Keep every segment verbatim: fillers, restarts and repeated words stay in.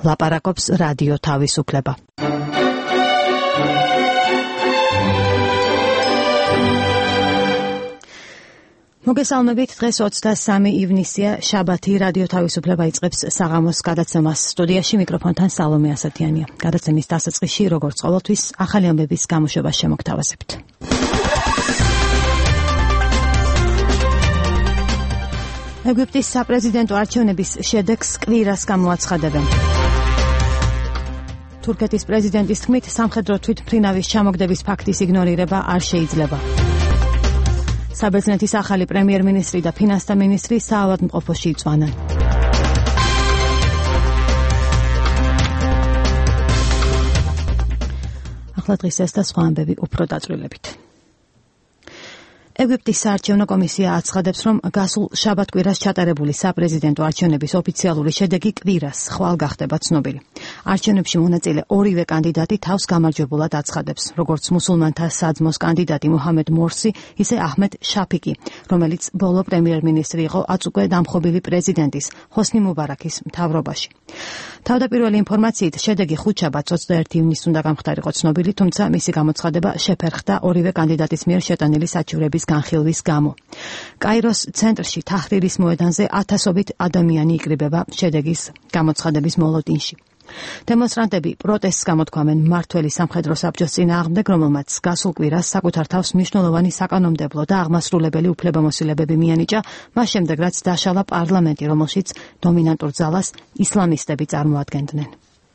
ლაპარაკობს რადიო თავისუფლება. მოგესალმებით, დღეს ოცდამესამე ივნისია, შაბათი, რადიო თავისუფლება იწყებს საღამოს გადაცემას. სტუდიაში მიკროფონთან სალომე ასათიანია. გადაცემის დასაწყისში, როგორც ყოველთვის, ახალი ამბების გამოშვებას შემოგთავაზებთ. ეგვიპტის საპრეზიდენტო არჩევნების შედეგს კვირას გამოაცხადებენ. თურქეთის პრეზიდენტის თქმით, სამხედრო თვითმფრინავის ჩამოგდების ფაქტის იგნორირება არ შეიძლება. საბერძნეთის ახალი პრემიერ-მინისტრი და ფინანსთა მინისტრი საავადმყოფოში იწვანენ. ახლა დღის ეს და სხვა ამბები უფრო დაწვრილებით. ეგვიპტის საარჩევნო კომისია აცხადებს, რომ გასულ შაბათ-კვირას ჩატარებული საპრეზიდენტო არჩევნების ოფიციალური შედეგი კვირას ხვალ გახდება ცნობილი. არჩევნებში მონაწილე ორივე კანდიდატი თავს გამარჯვებულად აცხადებს, როგორც მუსულმანთა საძმოს კანდიდატი მუჰამედ მორსი, ისე აჰმედ შაფიკი, რომელიც ბოლო პრემიერ-მინისტრი იყო ათ უკვე დამხობილი პრეზიდენტის ჰოსნი მუბარაქის მთავრობაში. თავდაპირველი ინფორმაციით, შედეგი ხუთშაბათს ოცდაერთი ივნისს უნდა გამხდარიყო ცნობილი, თუმცა მისი გამოცხადება შეფერხდა ორივე კანდიდატის მიერ შეტანილი საჩივრების განხილვის გამო. კაიროს ცენტრში თაჰრირის მოედანზე ათასობით ადამიანი იკრიბება შედეგის გამოცხადების მოლოდინში. დემონსტრანტები პროტესტს გამოთქვამენ მმართველი სამხედრო საბჭოს წინააღმდეგ, რომელმაც გასულ კვირას საკუთარ თავს მნიშვნელოვანი საკანონმდებლო და აღმასრულებელი უფლებამოსილებები მიანიჭა, მას შემდეგ რაც დაშალა პარლამენტი, რომელშიც დომინანტურ ძალას ისლამისტები წარმოადგენდნენ.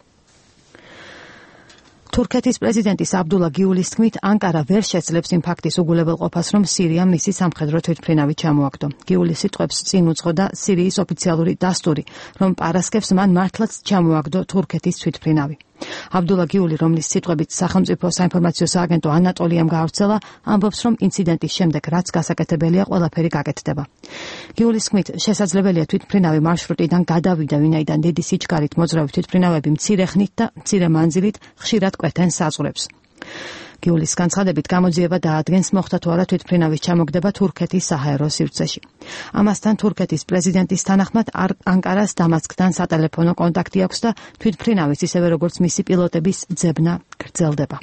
თურქეთის პრეზიდენტის აბდულა გიულის თქმით, ანკარა ვერ შეძლებს იმ ფაქტის უგულებელყოფას, რომ სირიამ მისი სამხედრო თვითმფრინავი ჩამოაგდო. გიულის სიტყვებს წინ უძღოდა სირიის ოფიციალური დასტური, რომ პარასკევს მან მართლაც ჩამოაგდო თურქეთის თვითმფრინავი. აბდულა გიული, რომლის სიტყვებით სახელმწიფო საინფორმაციო სააგენტო ანატოლიამ გაავრცელა, ამბობს, რომ ინციდენტის შემდეგ რაც გასაკეთებელია, ყველაფერი გაკეთდება. გიულის თქმით, შესაძლებელია თვითმფრინავი მარშრუტიდან გადავიდა, ვინაიდან დიდი სიჩქარით მოძრავი თვითმფრინავები მცირე ხნით და მცირე მანძილით ხშირად კვეთენ საზღვრებს. გიულის განცხადებით, გამოძიება დაადგენს, მოხდა თუ არა თვითმფრინავის ჩამოგდება თურქეთის საჰაერო სივრცეში. ამასთან თურქეთის პრეზიდენტის თანახმად ანკარას დამასკთან სატელეფონო კონტაქტი აქვს და თვითმფრინავის, ისევე როგორც მისი პილოტების ძებნა გრძელდება.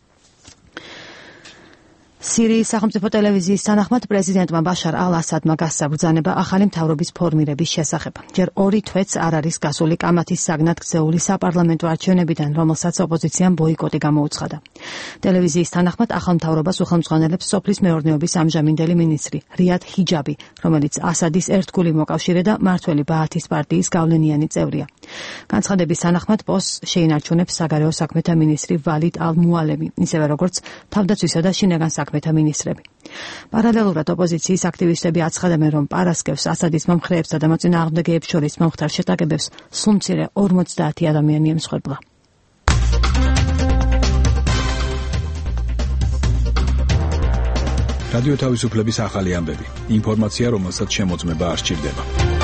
სირიის სახელმწიფო ტელევიზიის თანახმად პრეზიდენტმა ბაშარ ალ-ასადმა გასცა ბრძანება ახალი მთავრობის ფორმირების შესახებ. ჯერ ორი თვეც არ არის გასული კამათის საგნად გრძეული საპარლამენტო არჩევნებიდან, რომელსაც ოპოზიციამ ბოიკოტი გამოუცხადა. ტელევიზიის თანახმად ახალ მთავრობას უხელმძღვანელებს სოფლის მეურნეობის ამჟამინდელი მინისტრი რიად ჰიჯაბი, რომელიც ასადის ერთგული მოკავშირე და მართველი ბაათის პარტიის გავლენიანი წევრია. განცხადების თანახმად პოსტს შეინარჩუნებს საგარეო საქმეთა მინისტრი ვალიდ ალ-მუალემი, ისევე როგორც თავდაცვისა და შინაგან საქმეთა მინისტრები. პარალელურად ოპოზიციის აქტივისტები აცხადებენ, რომ პარასკევს ასადის მომხრეებსა და მოწინააღმდეგეებს შორის მომხდარ შეტაკებებს სულ მცირე ორმოცდაათი ადამიანი ემსხვერპლა. რადიო თავისუფლების ახალი ამბები. ინფორმაცია, რომელსაც შემოწმება არ სჭირდება.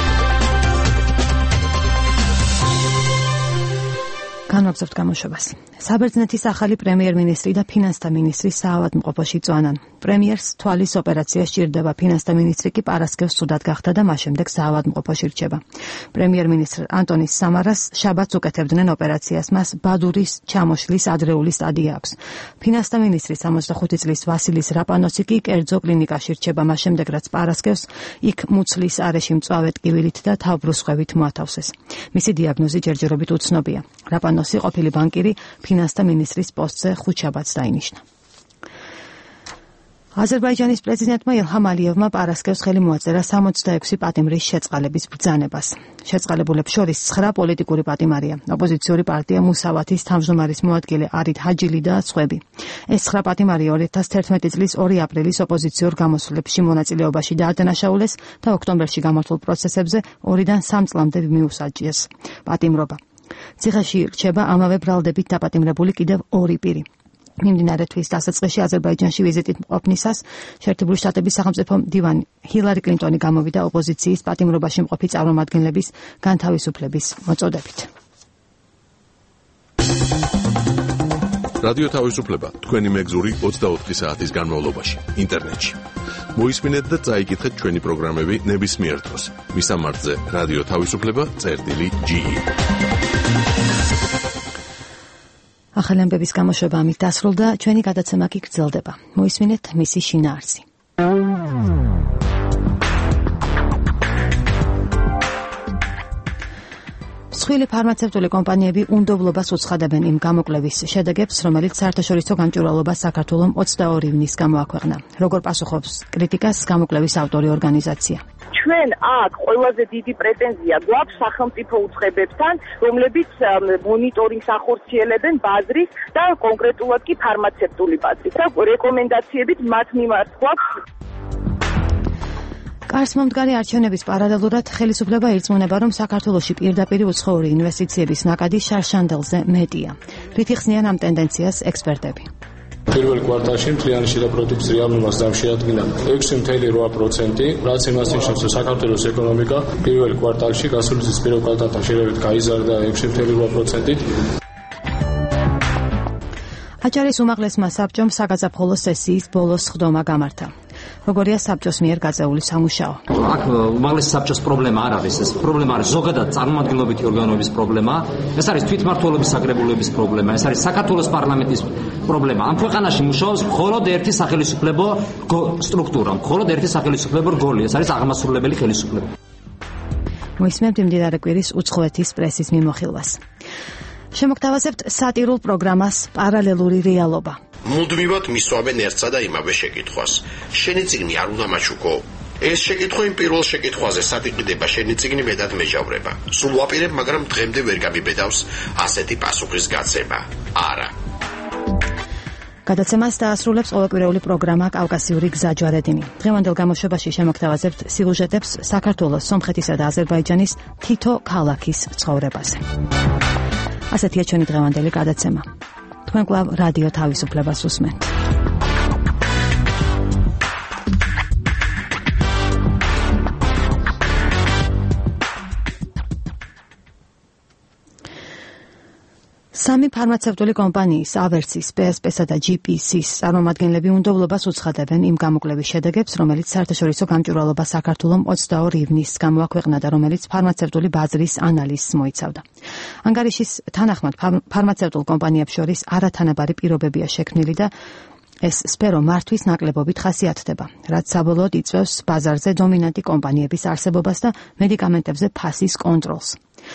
განვაგრძობთ გამოშვებას. საბერძნეთის ახალი პრემიერ-მინისტრი და ფინანსთა მინისტრი საავადმყოფოში იწვანან. პრემიერს თვალის ოპერაცია სჭირდება, ფინანსთა მინისტრი კი პარასკევს ცუდად გახდა და მას შემდეგ საავადმყოფოში რჩება. პრემიერ-მინისტრ ანტონის სამარას შაბათს უკეთებდნენ ოპერაციას, მას ბადურის ჩამოშლის ადრეული სტადია აქვს. ფინანსთა მინისტრის სამოცდახუთი წლის ვასილის რაპანოსი კი კერძო კლინიკაში რჩება, მას შემდეგ რაც პარასკევს იქ მუცლის არეში მწვავე ტკივილით და თავბრუსხვევით მოათავსეს. მისი დიაგნოზი ჯერჯერობით უცნობია. რაპანოსი ყოფილი ბანკირი ფინანსთა მინისტრის პოსტზე ხუთშაბათს დაინიშნა. აზერბაიჯანის პრეზიდენტმა ილჰამ ალიევმა პარასკევს ხელი მოაწერა სამოცდაექვსი პატიმრის შეწყალების ბრძანებას. შეწყალებულებს შორის ცხრა პოლიტიკური პატიმარია. ოპოზიციური პარტია მუსავათის თავმჯდომარის მოადგილე არიდ ჰაჯილი და სხვები. ეს ცხრა პატიმარი ორი ათას თერთმეტი წლის ორი აპრილის ოპოზიციურ გამოსვლებში მონაწილეობაში დაადანაშაულეს და ოქტომბერში გამართულ პროცესებზე ორიდან სამ წლამდე მიუსაჯეს პატიმრობა. ციხეში რჩება ამავე ბრალდებით დაპატიმრებული კიდევ ორი პირი. მიმდინარე თვის დასაწყისში აზერბაიჯანში ვიზიტით მყოფნისას შეერთებული შტატების სახელმწიფო მდივანი ჰილარი კლინტონი გამოვიდა ოპოზიციის პატიმრობაში მყოფი წარმომადგენლების განთავისუფლების მოწოდებით. რადიო თავისუფლება თქვენი მეგზური ოცდაოთხი საათის განმავლობაში ინტერნეტში. მოისმინეთ და წაიკითხეთ ჩვენი პროგრამები ნებისმიერ დროს. მისამართზე რადიო თავისუფლება წერტილი ჯი ი. ახალი ამბების გამოშვება ამით დასრულდა, ჩვენი გადაცემა კი გრძელდება. მოისმინეთ მისი შინაარსი. მსხვილი ფარმაცევტული კომპანიები უნდობლობას უცხადებენ იმ გამოკვლევის შედეგებს, რომელიც საერთაშორისო გამჭვირვალობას საქართველოს ოცდაორი ივნის გამოაქვეყნა. როგორ პასუხობს კრიტიკას გამოკვლევის ავტორი ორგანიზაცია? ჩვენ აქ ყველაზე დიდი პრეტენზია გვაქვს სახელმწიფო უწყებებთან, რომლებიც მონიტორინგს ახორციელებენ ბაზრის და კონკრეტულად კი ფარმაცევტული ბაზრის და რეკომენდაციებით მათ მიმართ გვაქვს. კარს მომდგარი არჩევნების პარალელურად ხელისუფლება ირწმუნება, რომ საქართველოში პირდაპირ უცხოური ინვესტიციების ნაკადი შარშანდელზე მეტია. რითი ხსნიან ამ ტენდენციას ექსპერტები? პირველ კვარტალში მთლიანი შიდა პროდუქტის რეალური მასა შეადგინა ექვსი ფاصლე ორი პროცენტი, რაც იმას ნიშნავს, რომ საქართველოს ეკონომიკა პირველ კვარტალში გასული წლის პირველ კვარტალთან შედარებით გაიზარდა ექვსი ფاصლე ორი პროცენტით. აჭარის უმაღლესმა საბჭომ საგაზაფხულო სესიის ბოლოს ხდომა გამართა. როგორია საბჭოს მიერ გაწეული სამუშაო? აქ უმაღლეს საბჭოს პრობლემა არ არის, ეს პრობლემა არის ზოგადად წარმომადგენლობითი ორგანოების პრობლემა, ეს არის თვითმმართველობის საკრებულების პრობლემა, ეს არის საქართველოს პარლამენტის პრობლემა. ამ ქვეყანაში მუშაობს მხოლოდ ერთი სახელმწიფო სტრუქტურა, მხოლოდ ერთი სახელმწიფო რგოლი, ეს არის აღმასრულებელი ხელისუფლება. მოისმენთ იმდიდარი კვირის უცხოეთის პრესის მიმოხილვას. შემოგთავაზებთ სატირულ პროგრამას პარალელური რეალობა. მუდმივად მისვამენ ერთსა და იმავე შეკითხვას. შენი წიგნი არ უნდა მაჩუქო? ეს შეკითხვა იმ პირველ შეკითხვაზე სატიყიდება, შენი წიგნი მეტად მეჯავრება. სულ ვაპირებ, მაგრამ დღემდე ვერ გამიბედავს ასეთი პასუხის გაცემა. არა. გადაცემას დაასრულებს ყოველკვირეული პროგრამა კავკასიური გზა ჯვარედინი. დღევანდელ გამოშვებაში შემოგთავაზებთ სიუჟეტებს საქართველოს, სომხეთისა და აზერბაიჯანის თითო ქალაქის ცხოვრებაზე. ასეთია ჩვენი დღევანდელი გადაცემა. თქვენ კვლავ რადიო თავისუფლებას უსმენთ. სამი ფარმაცევტული კომპანიის ავერსის, პი ეს პი-სა და ჯი პი სის წარმომადგენლები უნდობლობას უცხადებენ იმ გამოკვლევის შედეგებს, რომელიც საერთაშორისო გამჭვირვალობა საქართველოს ოცდაორი ივნის გამოაქვეყნა და რომელიც ფარმაცევტული ბაზრის ანალიზს მოიცავდა. ანგარიშის თანახმად ფარმაცევტულ კომპანიებს შორის არათანაბარი პირობებია შექმნილი და ეს სფერო მართვის ნაკლებობით ხასიათდება, რაც საბოლოოდ იწვევს ბაზარზე დომინანტი კომპანიების არსებობას და მედიკამენტებზე ფასის კონტროლს.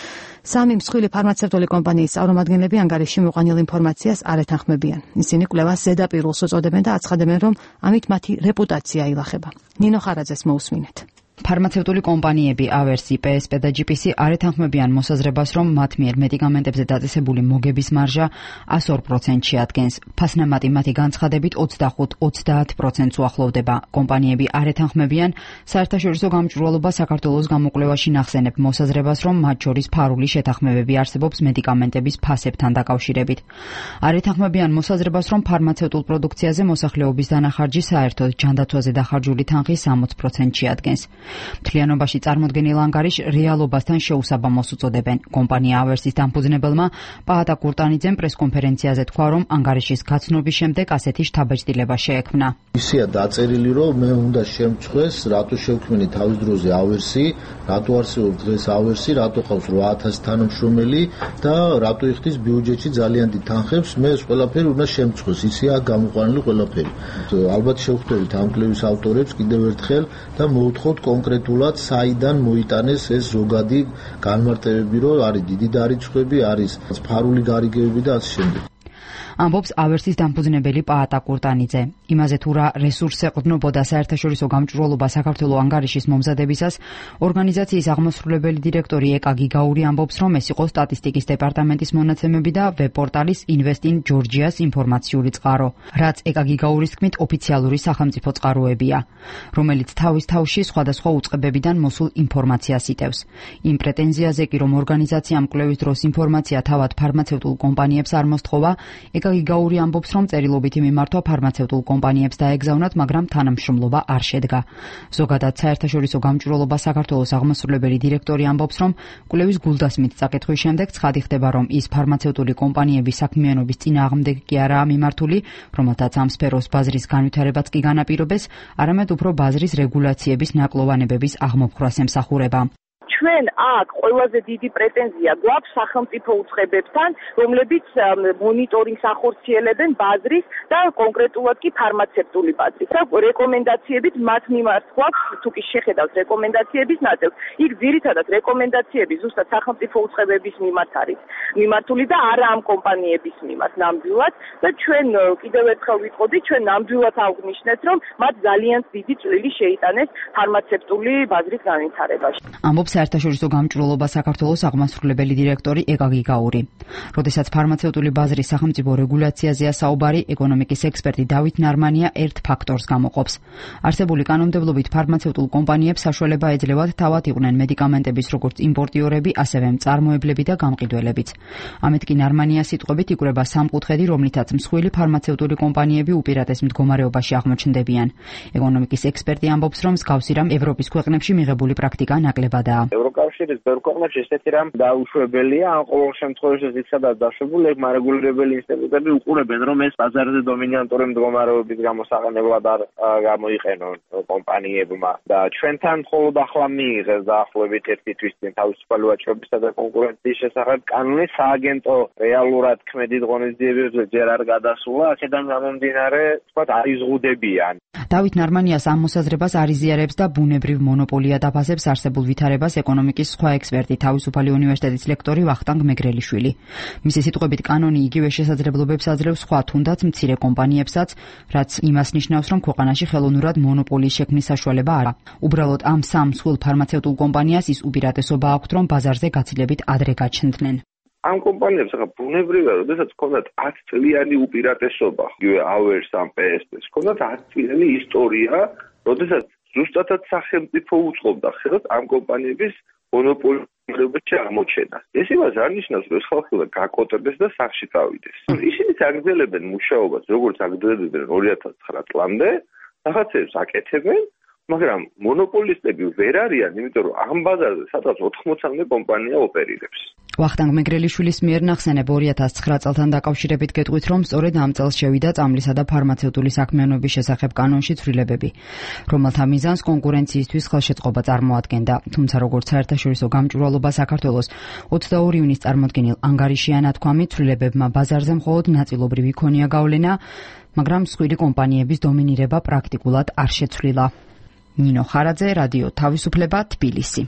სამი მსხვილი ფარმაცევტული კომპანიის წარმომადგენლები ანგარიშში მოყვანილ ინფორმაციას არ ეთანხმებიან. ისინი კვლევას ზედაპირულს უწოდებენ და აცხადებენ, რომ ამით მათი რეპუტაცია ილახება. ნინო ხარაძეს მოусმინეთ. ფარმაცევტული კომპანიები ავერსი, პი ეს პი და ჯი პი სი არ ეთანხმებიან მოსაზრებას, რომ მათ მიერ მედიკამენტებზე დაწესებული მოგების მარჟა ას ორ პროცენტში ადგენს. ფასნამატი მათი განცხადებით ოცდახუთ ოცდაათ პროცენტს უახლოვდება. კომპანიები არ ეთანხმებიან საერთაშორისო გამჭვირვალობა საქართველოს გამოკვლევაში ნახსენებ მოსაზრებას, რომ მათ შორის ფარული შეთანხმებები არსებობს მედიკამენტების ფასებთან დაკავშირებით. არ ეთანხმებიან მოსაზრებას, რომ ფარმაცევტულ პროდუქციაზე მოსახლეობის დანახარჯი საერთოდ ჯანდაცვაზე დახარჯული თანხის სამოც პროცენტში ადგენს. მთლიანობაში წარმოდგენილ ანგარიშს რეალობასთან შეუსაბამოს უწოდებენ. კომპანია ავერსის დამფუძნებელმა პაატა კურტანიძემ პრესკონფერენციაზე თქვა, რომ ანგარიშის გაცნობის შემდეგ ასეთი შთაბეჭდილება შეექმნა. ისია დაწერილი, რომ მე უნდა შემწყვეს, რატო შევქმნი თავის დროზე ავერსი, რატო არსებობს დღეს ავერსი, რატო ყავს რვა ათასი თანამშრომელი და რატო იხდის ბიუჯეტში ძალიან დიდ თანხებს, მე ეს ყველაფერი უნდა შემწყვეს. ისია გამოყვანილი ყველაფერი. ალბათ შევხვდებით ამ კვლევის ავტორებს კიდევ ერთხელ და მოუთხოთ კონკრეტულად საიდან მოიტანეს ეს ზოგადი განმარტებები, რომ არის დიდი დარიცხვები, არის ფარული გარიგებები და ასე შემდეგ. ამბობს ავერსის დამფუძნებელი პაატა კურტანიძე. იმაზე თუ რა რესურსს ეყრდნობოდა საერთაშორისო გამჭვირვალობა საქართველოს ანგარიშის მომზადებისას, ორგანიზაციის აღმასრულებელი დირექტორი ეკა გიგაური ამბობს, რომ ეს იყო სტატისტიკის დეპარტამენტის მონაცემები და ვებ-პორტალის Invest in Georgia-ს ინფორმაციული წყარო, რაც ეკა გიგაურის თქმით ოფიციალური სახელმწიფო წყაროებია, რომელიც თავის თავში სხვადასხვა უწყებებიდან მოსულ ინფორმაციას იტევს. იმ პრეტენზიაზე კი, რომ ორგანიზაციამ კვლევის დროს ინფორმაცია თავად ფარმაცევტულ კომპანიებს არ მოსთხოვა, ეკა გიგაური ამბობს, რომ წერილობითი მიმართვა ფარმაცევტულ კომპანიებს დაეგზავნათ, მაგრამ თანამშრომლობა არ შედგა. ზოგადად საერთაშორისო გამჭვირვალობა საქართველოს აღმასრულებელი დირექტორი ამბობს, რომ კვლევის გულდასმით წაკითხვის შემდეგ ცხადი ხდება, რომ ის ფარმაცევტული კომპანიების საქმიანობის წინააღმდეგ კი არაა მიმართული, რომელთაც ამ სფეროს ბაზრის განვითარებაც კი განაპირობეს, არამედ უფრო ბაზრის რეგულაციების ნაკლოვანებების აღმოფხვრას ემსახურება. ჩვენ აქ ყველაზე დიდი პრეტენზია გვაქვს სახელმწიფო უწყებებთან, რომლებიც მონიტორინგს ახორციელებენ ბაზრის და კონკრეტულად კი ფარმაცევტული ბაზრის. და რეკომენდაციებით მათ მიმართ გვაქვს, თუ კი შეხედავთ რეკომენდაციების ნაწილს, იქ ძირითადად რეკომენდაციები ზუსტად სახელმწიფო უწყებების მიმართ არის მიმართული და არა ამ კომპანიების მიმართ ნამდვილად და ჩვენ კიდევ ერთხელ ვიტყოდი, ჩვენ ნამდვილად აღვნიშნეთ, რომ მათ ძალიან დიდი წვლილი შეიტანეს ფარმაცევტული ბაზრის განვითარებაში. ამბობს საერთაშორისო გამჭვირვალობა საქართველოს აღმასრულებელი დირექტორი ეკა გიგაური. როდესაც ფარმაცევტული ბაზრის სახელმწიფო რეგულაციაზეა საუბარი, ეკონომიკის ექსპერტი დავით ნარმანია ერთ ფაქტორს გამოყოფს. არსებული კანონმდებლობით ფარმაცევტულ კომპანიებს საშუალება ეძლევათ თავად იყვნენ მედიკამენტების როგორც იმპორტიორები, ასევე მწარმოებლები და გამყიდველებიც. ამით კი ნარმანიას სიტყვებით იკვრება სამკუთხედი, რომლითაც მსხვილი ფარმაცევტული კომპანიები უპირატეს მდგომარეობაში აღმოჩნდებიან. ეკონომიკის ექსპერტი ამბობს, რომ მსგავსი რამ ევროპის ქვეყნებში მიღებული პრაქტიკა ნაკლებადაა. ევროკავშირის ბევრ ქვეყნებში ესეთი რამ დაუშვებელია, ან ყოველ შემთხვევაში ის სადაც დაშვებული, მარეგულირებელი ინსტიტუტები უყურებენ, რომ ეს ბაზარზე დომინანტური მდგომარეობის გამო საყენებლად არ გამოიყენონ კომპანიებმა და ჩვენთან მხოლოდ ახლა მიიღეს დაახლოებით ერთი თვის წინ თავისუფალი ვაჭრობისა და კონკურენციის შესახებ კანონი სააგენტო რეალურად ქმედით ღონისძიებებზე ჯერ არ გადასულა, აქედან გამომდინარე, თქვათ, არიზღუდებიან. დავით ნარმანიას ამ მოსაზრებას არიზიარებს და ბუნებრივ მონოპოლია დაფასებს არსებულ ვითარებას ეკონომიკის სხვა ექსპერტი, თავისუფალი უნივერსიტეტის ლექტორი ვახტანგ მეგრელიშვილი. მისი სიტყვებით კანონი იგივე შესაძლებლობებს აძლევს სხვა თუნდაც მცირე კომპანიებსაც, რაც იმას ნიშნავს, რომ ქვეყანაში ხელოვნურად მონოპოლიის შექმნის საშუალება არა. უბრალოდ ამ სამ მსხვილ ფარმაცევტულ კომპანიას ის უპირატესობა აქვთ, რომ ბაზარზე გაცილებით ადრე გაჩნდნენ. ამ კომპანიებს ახლა ბუნებრივია, როდესაც ჰქონდათ ათი წლიანი უპირატესობა, იგივე ავერს ან პე ეს პეს, ჰქონდათ ათი წლიანი ისტორია, როდესაც ზუსტადად სახელმწიფო უწყობდა ხელს ამ კომპანიების მონოპოლიაში აღმოჩენას. ეს იმას არ ნიშნავს, რომ ხალხი გაკოტრდეს და სახში წავიდეს. ისინი აგრძელებენ მუშაობას, როგორც აგრძელებდნენ ორი ათას ცხრა წლამდე, რაღაცებს აკეთებენ, მაგრამ მონოპოლისტები ვერ არიან, იმიტომ რომ ამ ბაზარზე სადღაც ოთხმოცამდე კომპანია ოპერირებს. ვახტანგ მეგრელიშვილის მიერ ნახსენებ ორი ათას ცხრა წელთან დაკავშირებით გეტყვით, რომ სწორედ ამ წელს შევიდა წამლისა და ფარმაცევტული საქმიანობის შესახებ კანონში ცვლილებები, რომელთა მიზანს კონკურენციისთვის ხელშეწყობა წარმოადგენდა. თუმცა როგორც საერთაშორისო გამჭვირვალობა საქართველოს ოცდაორი ივნის წარმოდგენილ ანგარიშია ნათქვამი, ცვლილებებმა ბაზარზე მხოლოდ ნაწილობრივ იქონია გავლენა, მაგრამ მსხვილი კომპანიების დომინირება პრაქტიკულად არ შეცვლილა. ნინო ხარაძე, რადიო თავისუფლება, თბილისი.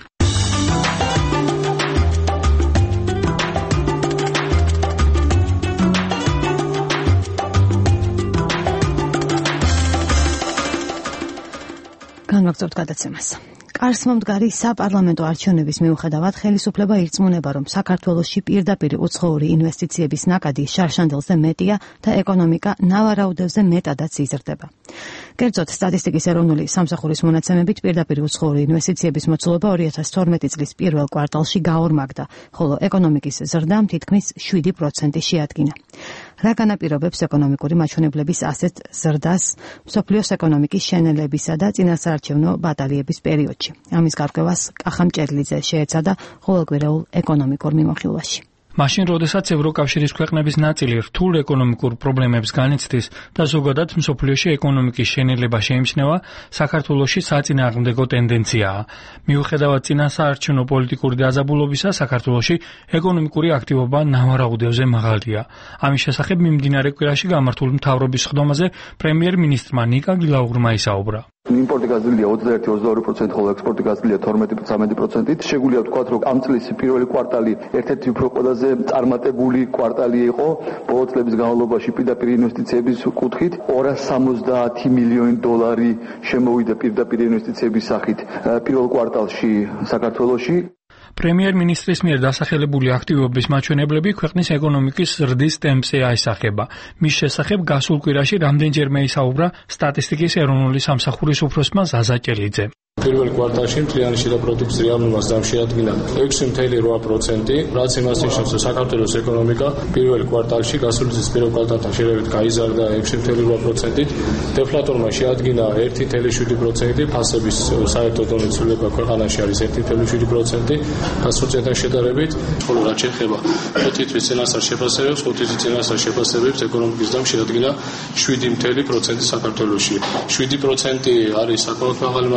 განვაგრძობთ გადაცემას. კარს მომდგარი საპარლამენტო არჩევნების მიუხედავად ხელისუფლება ირწმუნება, რომ საქართველოში პირდაპირ უცხოური ინვესტიციების ნაკადი შარშანდელზე მეტია და ეკონომიკა ნავარაუდევზე მეტადაც იზრდება. კერძოდ, სტატისტიკის ეროვნული სამსახურის მონაცემებით პირდაპირ უცხოური ინვესტიციების მოცულობა ორი ათას თორმეტი წლის პირველ კვარტალში გაორმაგდა, ხოლო ეკონომიკის ზრდამ თითქმის შვიდი პროცენტი შეადგინა. რა განაპირობებს ეკონომიკური მაჩვენებლების ასეთ ზრდას მსოფლიოს ეკონომიკის შენელებისა და წინასაარჩევნო ბატალიების პერიოდში? ამის გარკვევას კახა მჭედლიძე შეეცადა ყოველკვირეულ ეკონომიკურ მიმოხილვაში. მაშინ, როდესაც ევროკავშირის ქვეყნების ნაწილი რთულ ეკონომიკურ პრობლემებს განიცდის და ზოგადად მსოფლიოში ეკონომიკის შენელება შეიმჩნევა, საქართველოში საწინააღმდეგო ტენდენციაა. მიუხედავად წინასაარჩევნო პოლიტიკური დაძაბულობისა, საქართველოში ეკონომიკური აქტივობა ნავარაუდევზე მაღალია. ამის შესახებ მიმდინარე კვირაში გამართულ მთავრობის სხდომაზე პრემიერ-მინისტრმა ნიკა გილაურმა ისაუბრა. იმპორტი გაზრდილია ოცდაერთი ოცდაორი პროცენტი, ხოლო ექსპორტი გაზრდილია თორმეტი ტრამეტი პროცენტით. შეგვიძლია ვთქვათ, რომ ამ წლის პირველი კვარტალი ერთ-ერთი უფრო ყველაზე წარმატებული კვარტალი იყო ბოლო წლების განმავლობაში პირდაპირ ინვესტიციების კუთხით. ორას სამოცდაათი მილიონი დოლარი შემოვიდა პირდაპირ ინვესტიციების სახით პირველ კვარტალში საქართველოში. პრემიერ-მინისტრის მიერ დასახელებული აქტივობის მაჩვენებლები ქვეყნის ეკონომიკის ზრდის ტემპზე აისახება. მის შესახებ გასულ კვირაში რამდენჯერმე ისაუბრა სტატისტიკის ეროვნული სამსახურის უფროსმა ზაზა ჭელიძე. პირველ კვარტალში მთლიანი შიდა პროდუქტის რეალობამ დამშეადგინა ექვსი ფاصლე რვა პროცენტი, რაც იმას ნიშნავს, რომ საქართველოს ეკონომიკა პირველ კვარტალში გასული წლის პირველ კვარტალთან შედარებით გაიზარდა ექვსი ფاصლე რვა პროცენტით, დეფლატორმა შეადგინა ერთი ფاصლე შვიდი პროცენტი, ფასების საერთო დონის ცვლილება ქვეყანაში არის ერთი ფاصლე შვიდი პროცენტი, გასულ წელთან შედარებით, ხოლო რაც შეეხება ხუთი თვის წინასწარ შეფასებებს, ხუთი თვის წინასწარ შეფასებებს ეკონომიკის დამ შეადგინა შვიდი ფاصლე პროცენტი საქართველოში. შვიდი პროცენტი არის საკმაოდ მაღალი მაჩვენებელი.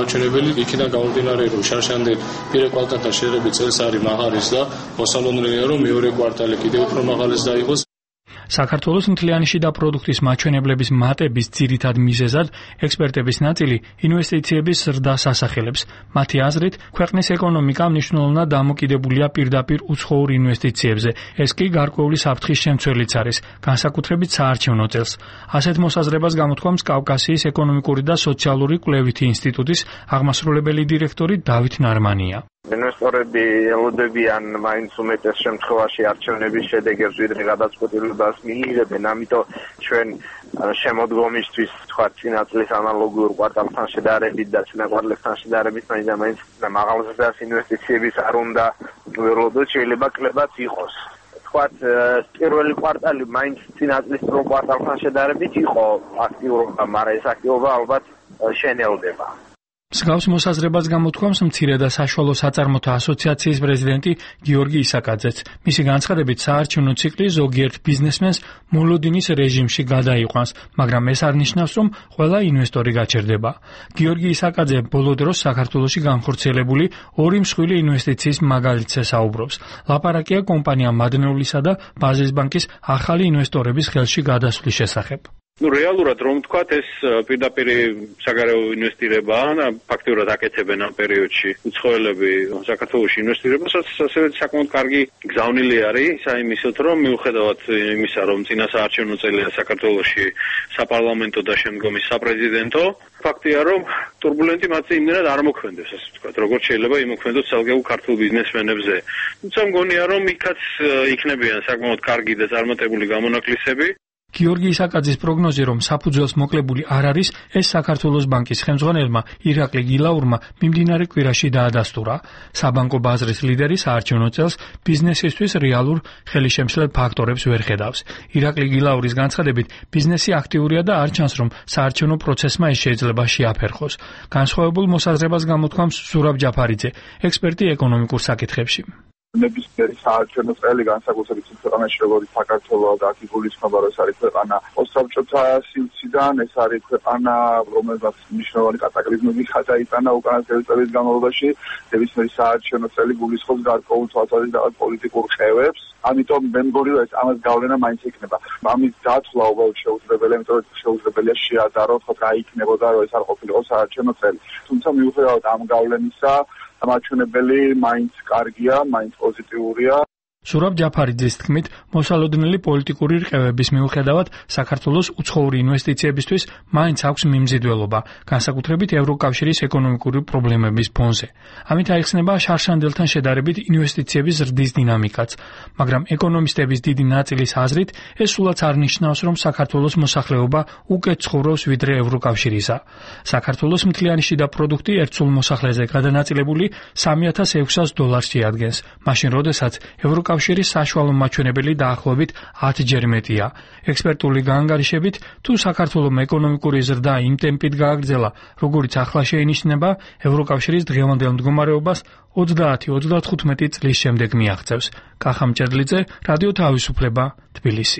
მიღებული. იქიდან გამომდინარე, რომ შარშანდელ პირველ კვარტალთან შედარებით წელს არის მაღალის და მოსალოდნელია, რომ მეორე კვარტალი კიდევ უფრო მაღალიც დაიღოს. საქართველოს მთლიანი შიდა პროდუქტის მაჩვენებლების მატების ძირითად მიზეზად ექსპერტების ნაწილი ინვესტიციების ზრდას ასახელებს. მათი აზრით, ქვეყნის ეკონომიკა მნიშვნელოვნად დამოკიდებულია პირდაპირ უცხოურ ინვესტიციებზე. ეს კი გარკვეული საფრთხის შემცველიც არის, განსაკუთრებით საარჩევნო წელს. ასეთ მოსაზრებას გამოთქვამს კავკასიის ეკონომიკური და სოციალური კვლევითი ინსტიტუტის აღმასრულებელი დირექტორი დავით ნარმანია. ინვესტორები ელოდებიან მაინც უმეტეს შემთხვევაში არჩევნების შედეგებს ვიდრე გადაწყვეტილებას მიიღებენ, ამიტომ ჩვენ შემოდგომისთვის თქვა წინა წლის ანალოგიურ კვარტალთან შედარებით და წინა კვარტალთან შედარებით მაინც და მაინც მაღალ ზრდას ინვესტიციების არ უნდა ველოდოთ, შეიძლება კლებაც იყოს. თქვათ პირველი კვარტალი მაინც წინა წლის პრო კვარტალთან შედარებით იყო აქტიურობა, მაგრამ ეს აქტიურობა ალბათ შენელდება. მსგავს მოსაზრებას გამოთქვამს მცირე და საშუალო საწარმოთა ასოციაციის პრეზიდენტი გიორგი ისაკაძეც. მისი განცხადებით, საარჩევნო ციკლი ზოგიერთ ბიზნესმენს მოლოდინის რეჟიმში გადაიყვანს, მაგრამ ეს არ ნიშნავს, რომ ყველა ინვესტორი გაჩერდება. გიორგი ისაკაძე ბოლო დროს საქართველოში განხორციელებული ორი მსხვილი ინვესტიციის მაგალითზე საუბრობს. ლაპარაკია კომპანია მადნეულისა და ბაზის ბანკის ახალი ინვესტორების ხელში გადასვლის შესახებ. Ну რეალურად რომ ვთქვათ, ეს პირდაპირ საგარეო ინვესტირებაა და ფაქტიურად აკეთებენ ამ პერიოდში უცხოელები საქართველოში ინვესტირებას, ასევე საკმაოდ კარგი გზავნილი არის საიმისოთ, რომ მიუხედავად იმისა, რომ წინა საარჩევნო წელია საქართველოში საპარლამენტო და შემდგომი საპრეზიდენტო, ფაქტია, რომ турბულენტი მათი იმდენად არ მოქმედებს, ასე ვთქვათ, როგორც შეიძლება იმოქმედოს სალგეულ ქართულ ბიზნესმენებზე. თუმცა მგონია, რომ იქაც იქნებიან საკმაოდ კარგი და წარმატებული გამონაკლისები. გიორგი ისაკაძის პროგნოზი, რომ საფუძველს მოკლებული არ არის, ეს საქართველოს ბანკის ხელმძღვანელმა ირაკლი გილაურმა მიმდინარე კვირაში დაადასტურა. საბანკო ბაზრის ლიდერი საარჩევნო წელს ბიზნესისთვის რეალურ ხელისშემშლელ ფაქტორებს ვერ ხედავს. ირაკლი გილაურის განცხადებით, ბიზნესი აქტიურია და არ ჩანს, რომ საარჩევნო პროცესმა ეს შეიძლება შეაფერხოს. განსხვავებულ მოსაზრებას გამოთქვამს ზურაბ ჯაფარიძე, ექსპერტი ეკონომიკურ საკითხებში. ნებისმიერი საარჩევნო წელი განსაკუთრებით ქვეყანაში როგორც საქართველო და აქ იგულისხმება, რომ ეს არის ქვეყანა ოსტაბჭოთა სივრციდან, ეს არის ქვეყანა, რომელსაც მნიშვნელოვანი კატაკლიზმები გადაიტანა უკანასკნელი წლების განმავლობაში. ნებისმიერი საარჩევნო წელი გულისხმობს გარკვეულ თვალსაზრისით და პოლიტიკურ ხევებს. ამიტომ მე მგონი, რომ ეს ამას გავლენა მაინც იქნება. ამის დათვლა უბრალოდ შეუძლებელია, იმიტომ რომ შეუძლებელია შეადაროთ, ხო რა იქნებოდა, რომ ეს არ ყოფილიყო საარჩევნო წელი. თუმცა მიუხედავად ამ გავლენისა, მაჩვენებელი მაინც კარგია, მაინც პოზიტიურია. ზურაბ ჯაფარიძის თქმით, მოსალოდნელი პოლიტიკური რყევების მიუხედავად საქართველოს უცხოური ინვესტიციებისთვის მაინც აქვს მიმზიდველობა, განსაკუთრებით ევროკავშირის ეკონომიკური პრობლემების ფონზე. ამით აიხსნება შარშანდელთან შედარებით ინვესტიციების ზრდის დინამიკაც, მაგრამ ეკონომისტების დიდი ნაწილის აზრით, ეს სულაც არ ნიშნავს, რომ საქართველოს მოსახლეობა უკეთ ცხოვრობს ვიდრე ევროკავშირისა. საქართველოს მთლიანი შიდა პროდუქტი ერთ სულ მოსახლეზე გადანაწილებული სამი ათას ექვსას დოლარს შეადგენს, მაშინ როდესაც ევროკავშირის კავშირის საშუალო მაჩვენებელი დაახლოებით ათჯერ მეტია. ექსპერტული გაანგარიშებით, თუ საქართველოს ეკონომიკური ზრდა იმ ტემპით გააგრძელა, როგორც ახლა შეინიშნება, ევროკავშირის დღევანდელ მდგომარეობას ოცდაათი ოცდათხუთმეტი წლის შემდეგ მიაღწევს. კახამ ჭედლიძე, რადიო თავისუფლება, თბილისი.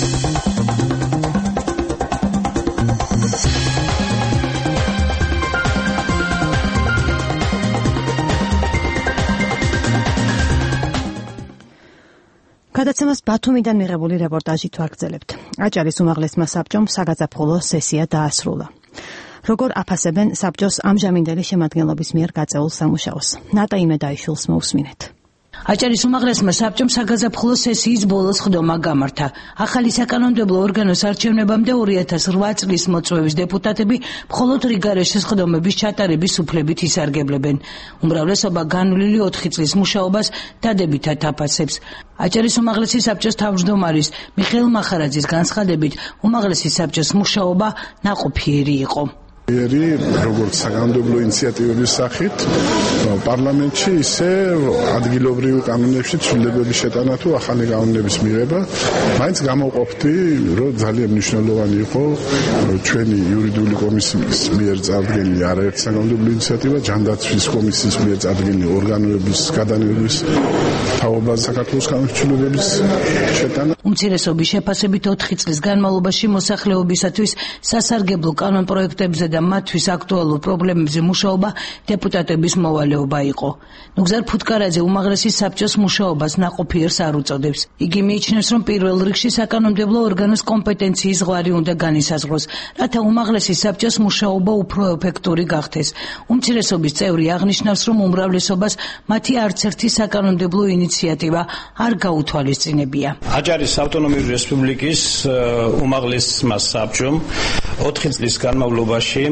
გადაცემას ბათუმიდან მიღებული რეპორტაჟით ვაგრძელებთ. აჭარის უმაღლესმა საბჭომ საგაზაფხულო სესია დაასრულა. როგორ აფასებენ საბჭოს ამჟამინდელი შემადგენლობის მიერ გაწეულ სამუშაოს? ნატა იმედაიშვილს მოусმინეთ. აჭარის უმაღლესმა საბჭომ საგაზაფხულო სესიის ბოლოს ხდომა გამართა. ახალი საკანონმდებლო ორგანოს არჩევნებამდე ორი ათას რვა წლის მოწვევის დეპუტატები მხოლოდ რიგარეშის ხდომების ჩატარების უფლებით ისარგებლებენ. უმრავლესობა განვლილი ოთხი წლის მუშაობას დადებითად აფასებს. აჭარის უმაღლესი საბჭოს თავმჯდომარის მიხეილ მახარაძის განცხადებით, უმაღლესი საბჭოს მუშაობა ნაყოფიერი იყო. ერი როგორც საკანონმდებლო ინიციატივების სახით პარლამენტში ისე ადგილობრივი კანონებში ცვლილებების შეტანა თუ ახალი კანონების მიღება, მაინც გამოვყოფდი, რომ ძალიან მნიშვნელოვანი იყო ჩვენი იურიდიული კომისიის მიერ წარდგენილი არაერთი საკანონმდებლო ინიციატივა, ჯანდაცვის კომისიის მიერ წარდგენილი ორგანოების გადანერგვის თაობაზე საქართველოს კანონმდებლობის შეტანა. უმცირესობის შეფასებით ოთხი წლის განმავლობაში მოსახლეობისათვის სასარგებლო კანონპროექტებზე და მათთვის აქტუალურ პრობლემებზე მუშაობა დეპუტატების მოვალეობა იყო. ნუგზარ ფუტკარაძე უმაღლესი საბჭოს მუშაობას ნაყოფიერს არ უწოდებს. იგი მიიჩნევს, რომ პირველ რიგში საკანონმდებლო ორგანოს კომპეტენციის ზღვარი უნდა განისაზღვროს, რათა უმაღლესი საბჭოს მუშაობა უფრო ეფექტური გახდეს. უმცირესობის წევრი აღნიშნავს, რომ უმრავლესობას მათი არც ერთი საკანონმდებლო ინიციატივა არ გაუთვალისწინებია. აჭარის ავტონომიური რესპუბლიკის უმაღლესმა საბჭომ ოთხი წლის განმავლობაში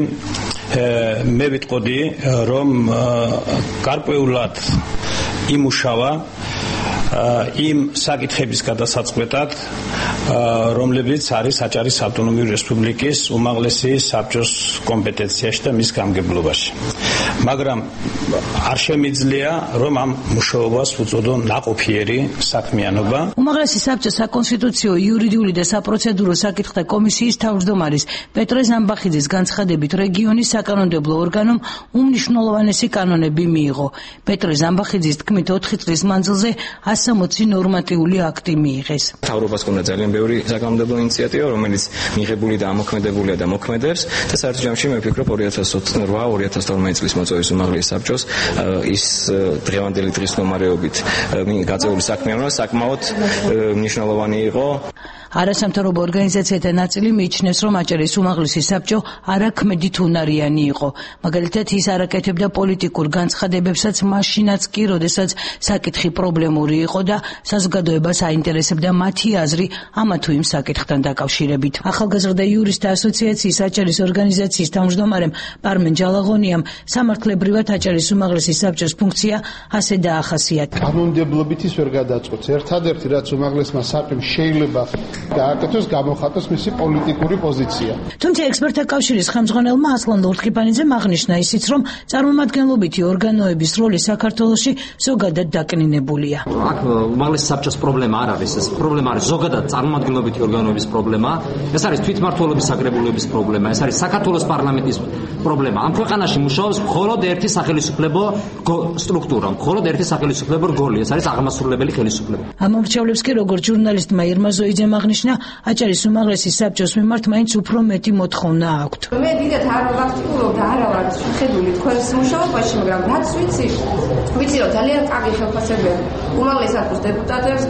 მე ვიტყოდი, რომ გარკვეულად იმუშავა იმ საკითხების გადასაწყვეტად, რომლებიც არის აჭარის ავტონომიური რესპუბლიკის უმაღლესი საბჭოს კომპეტენციაში და მის გამგებლობაში. მაგრამ არ შემიძლია, რომ ამ მუშაობას უწოდო ნაყოფიერი საქმიანობა. უმაღლესი საბჭოს საკონსტიტუციო, იურიდიული და საპროცედურო საკითხთა კომისიის თავმჯდომარის პეტრე ზამბახიძის განცხადებით, რეგიონის საკანონმდებლო ორგანომ უმნიშვნელოვანესი კანონები მიიღო. პეტრე ზამბახიძის თქმით, ოთხი წლის მანძილზე ასამოცი ნორმატიული აქტი მიიღეს. მთავრობას ჰქონდა ძალიან ბევრი საკანონმდებლო ინიციატივა, რომელიც მიღებული და ამოქმედებულია და მოქმედებს და საერთო ჯამში მე ვფიქრობ ორი ათას ოცდაოთხ ორი ათას თორმეტი წლის მოწვევის უმაღლესი საბჭოს ის დღევანდელი დღის მდგომარეობით გაწეული საქმიანობა საკმაოდ მნიშვნელოვანი იყო. არასამთავრობო ორგანიზაციათა ნაწილი მიიჩნევს, რომ აჭარის უმაღლესი საბჭო არაქმედით უნარიანი იყო. მაგალითად, ის არაკეთებდა პოლიტიკურ განცხადებებსაც მაშინაც კი, როდესაც საკითხი პრობლემური იყო და საზოგადოებას აინტერესებდა მათი აზრი ამა თუ იმ საკითხთან დაკავშირებით. ახალგაზრდა იურისტთა ასოციაციის აჭარის ორგანიზაციის თავმჯდომარემ პარმენ ჯალაღონიამ სამართლებრივად აჭარის უმაღლესი საბჭოს ფუნქცია ასე დაახასიათა. კანონმდებლობით ის ვერ გადაწყვეტს. ერთადერთი რაც უმაღლესმა საბჭომ შეიძლება გააკეთოს, გამოხატოს მისი პოლიტიკური პოზიცია. თუმცა ექსპერტთა კავშირის ხელმძღვანელმა ასლან ლორთქიფანიძემ აღნიშნა ისიც, რომ წარმომადგენლობითი ორგანოების როლი საქართველოში ზოგადად დაკნინებულია. აქ უმაღლესი საბჭოს პრობლემა არ არის, ეს პრობლემა არის ზოგადად წარმომადგენლობითი ორგანოების პრობლემა, ეს არის თვითმმართველობის აგრებულების პრობლემა, ეს არის საქართველოს პარლამენტის პრობლემა. ამ ქვეყანაში მუშაობს მხოლოდ ერთი სახელმწიფო სტრუქტურა, მხოლოდ ერთი სახელმწიფო რგოლი, ეს არის აღმასრულებელი ხელისუფლება. ამომრჩევლებს კი როგორც ჟურნალისტმა ირმა ზოიძემ აღნიშნა, აჭარის უმაღლესი საბჭოს მიმართ მაინც უფრო მეტი მოთხოვნა აქვთ. მე დიდად არ ვაქტიურობ და არა ვარ შეხედული თქვენს მუშაობაში, მაგრამ რაც ვიცი, ვიცი რომ ძალიან კარგი ხელფასებია უმაღლეს საბჭოს დეპუტატებს,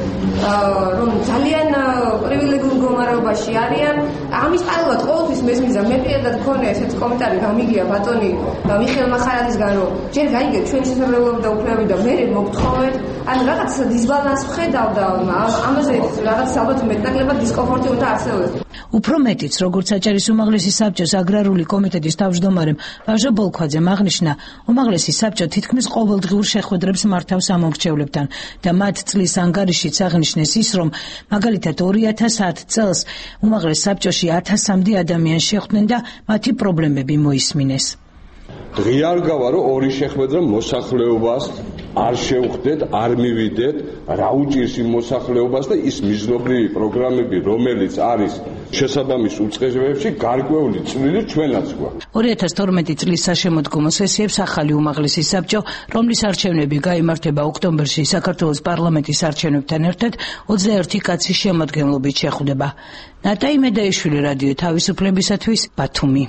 რომ ძალიან პრივილეგიურ მდგომარეობაში არიან. ამის პარალელურად ყოველთვის მესმის და მე პირადად მქონია ესეთი კომენტარი გამიგია ბატონი მიხეილ მახარაძისგან, რომ ჯერ გაიგეთ ჩვენი შესაძლებლობები და უფლებები და მე მოგთხოვეთ. ან რაღაც დისბალანსს ვხედავ და ამაზე რაღაც ალბათ მეტნაკლებად დისკომფორტი უნდა არსებობდეს. უფრო მეტიც, როგორც აჭარის უმაღლესი საბჭოს აგრარული კომიტეტის თავმჯდომარემ ვაჟა ბოლქვაძემ აღნიშნა, უმაღლესი საბჭო თითქმის ყოველდღიურ შეხვედრებს მართავს ამომრჩევლებთან და მათ წლის ანგარიშიც აღნიშნეს ის, რომ მაგალითად ორი ათას ათ წელს უმაღლეს საბჭოში ათასამდე ადამიანს შეხვდნენ და მათი პრობლემები მოისმინეს. ღია არ გავა, რომ ორი შეხვედრა მოსახლეობას არ შევხვდეთ, არ მივიდეთ, რა უჭირს იმ მოსახლეობას და ის მიზნობრივი პროგრამები, რომელიც არის შესაბამის უწყებებში, გარკვეული წვლილი ჩვენაც გვაქვს. ორი ათას თორმეტი წლის საშემოდგომო სესიებს ახალი უმაღლესი საბჭო, რომლის არჩევნები გაიმართება ოქტომბერში საქართველოს პარლამენტის არჩევნებთან ერთად, ოცდაერთი კაცის შემადგენლობით შეხვდება. ნატაი მედაიშვილი, რადიო თავისუფლებისათვის, ბათუმი.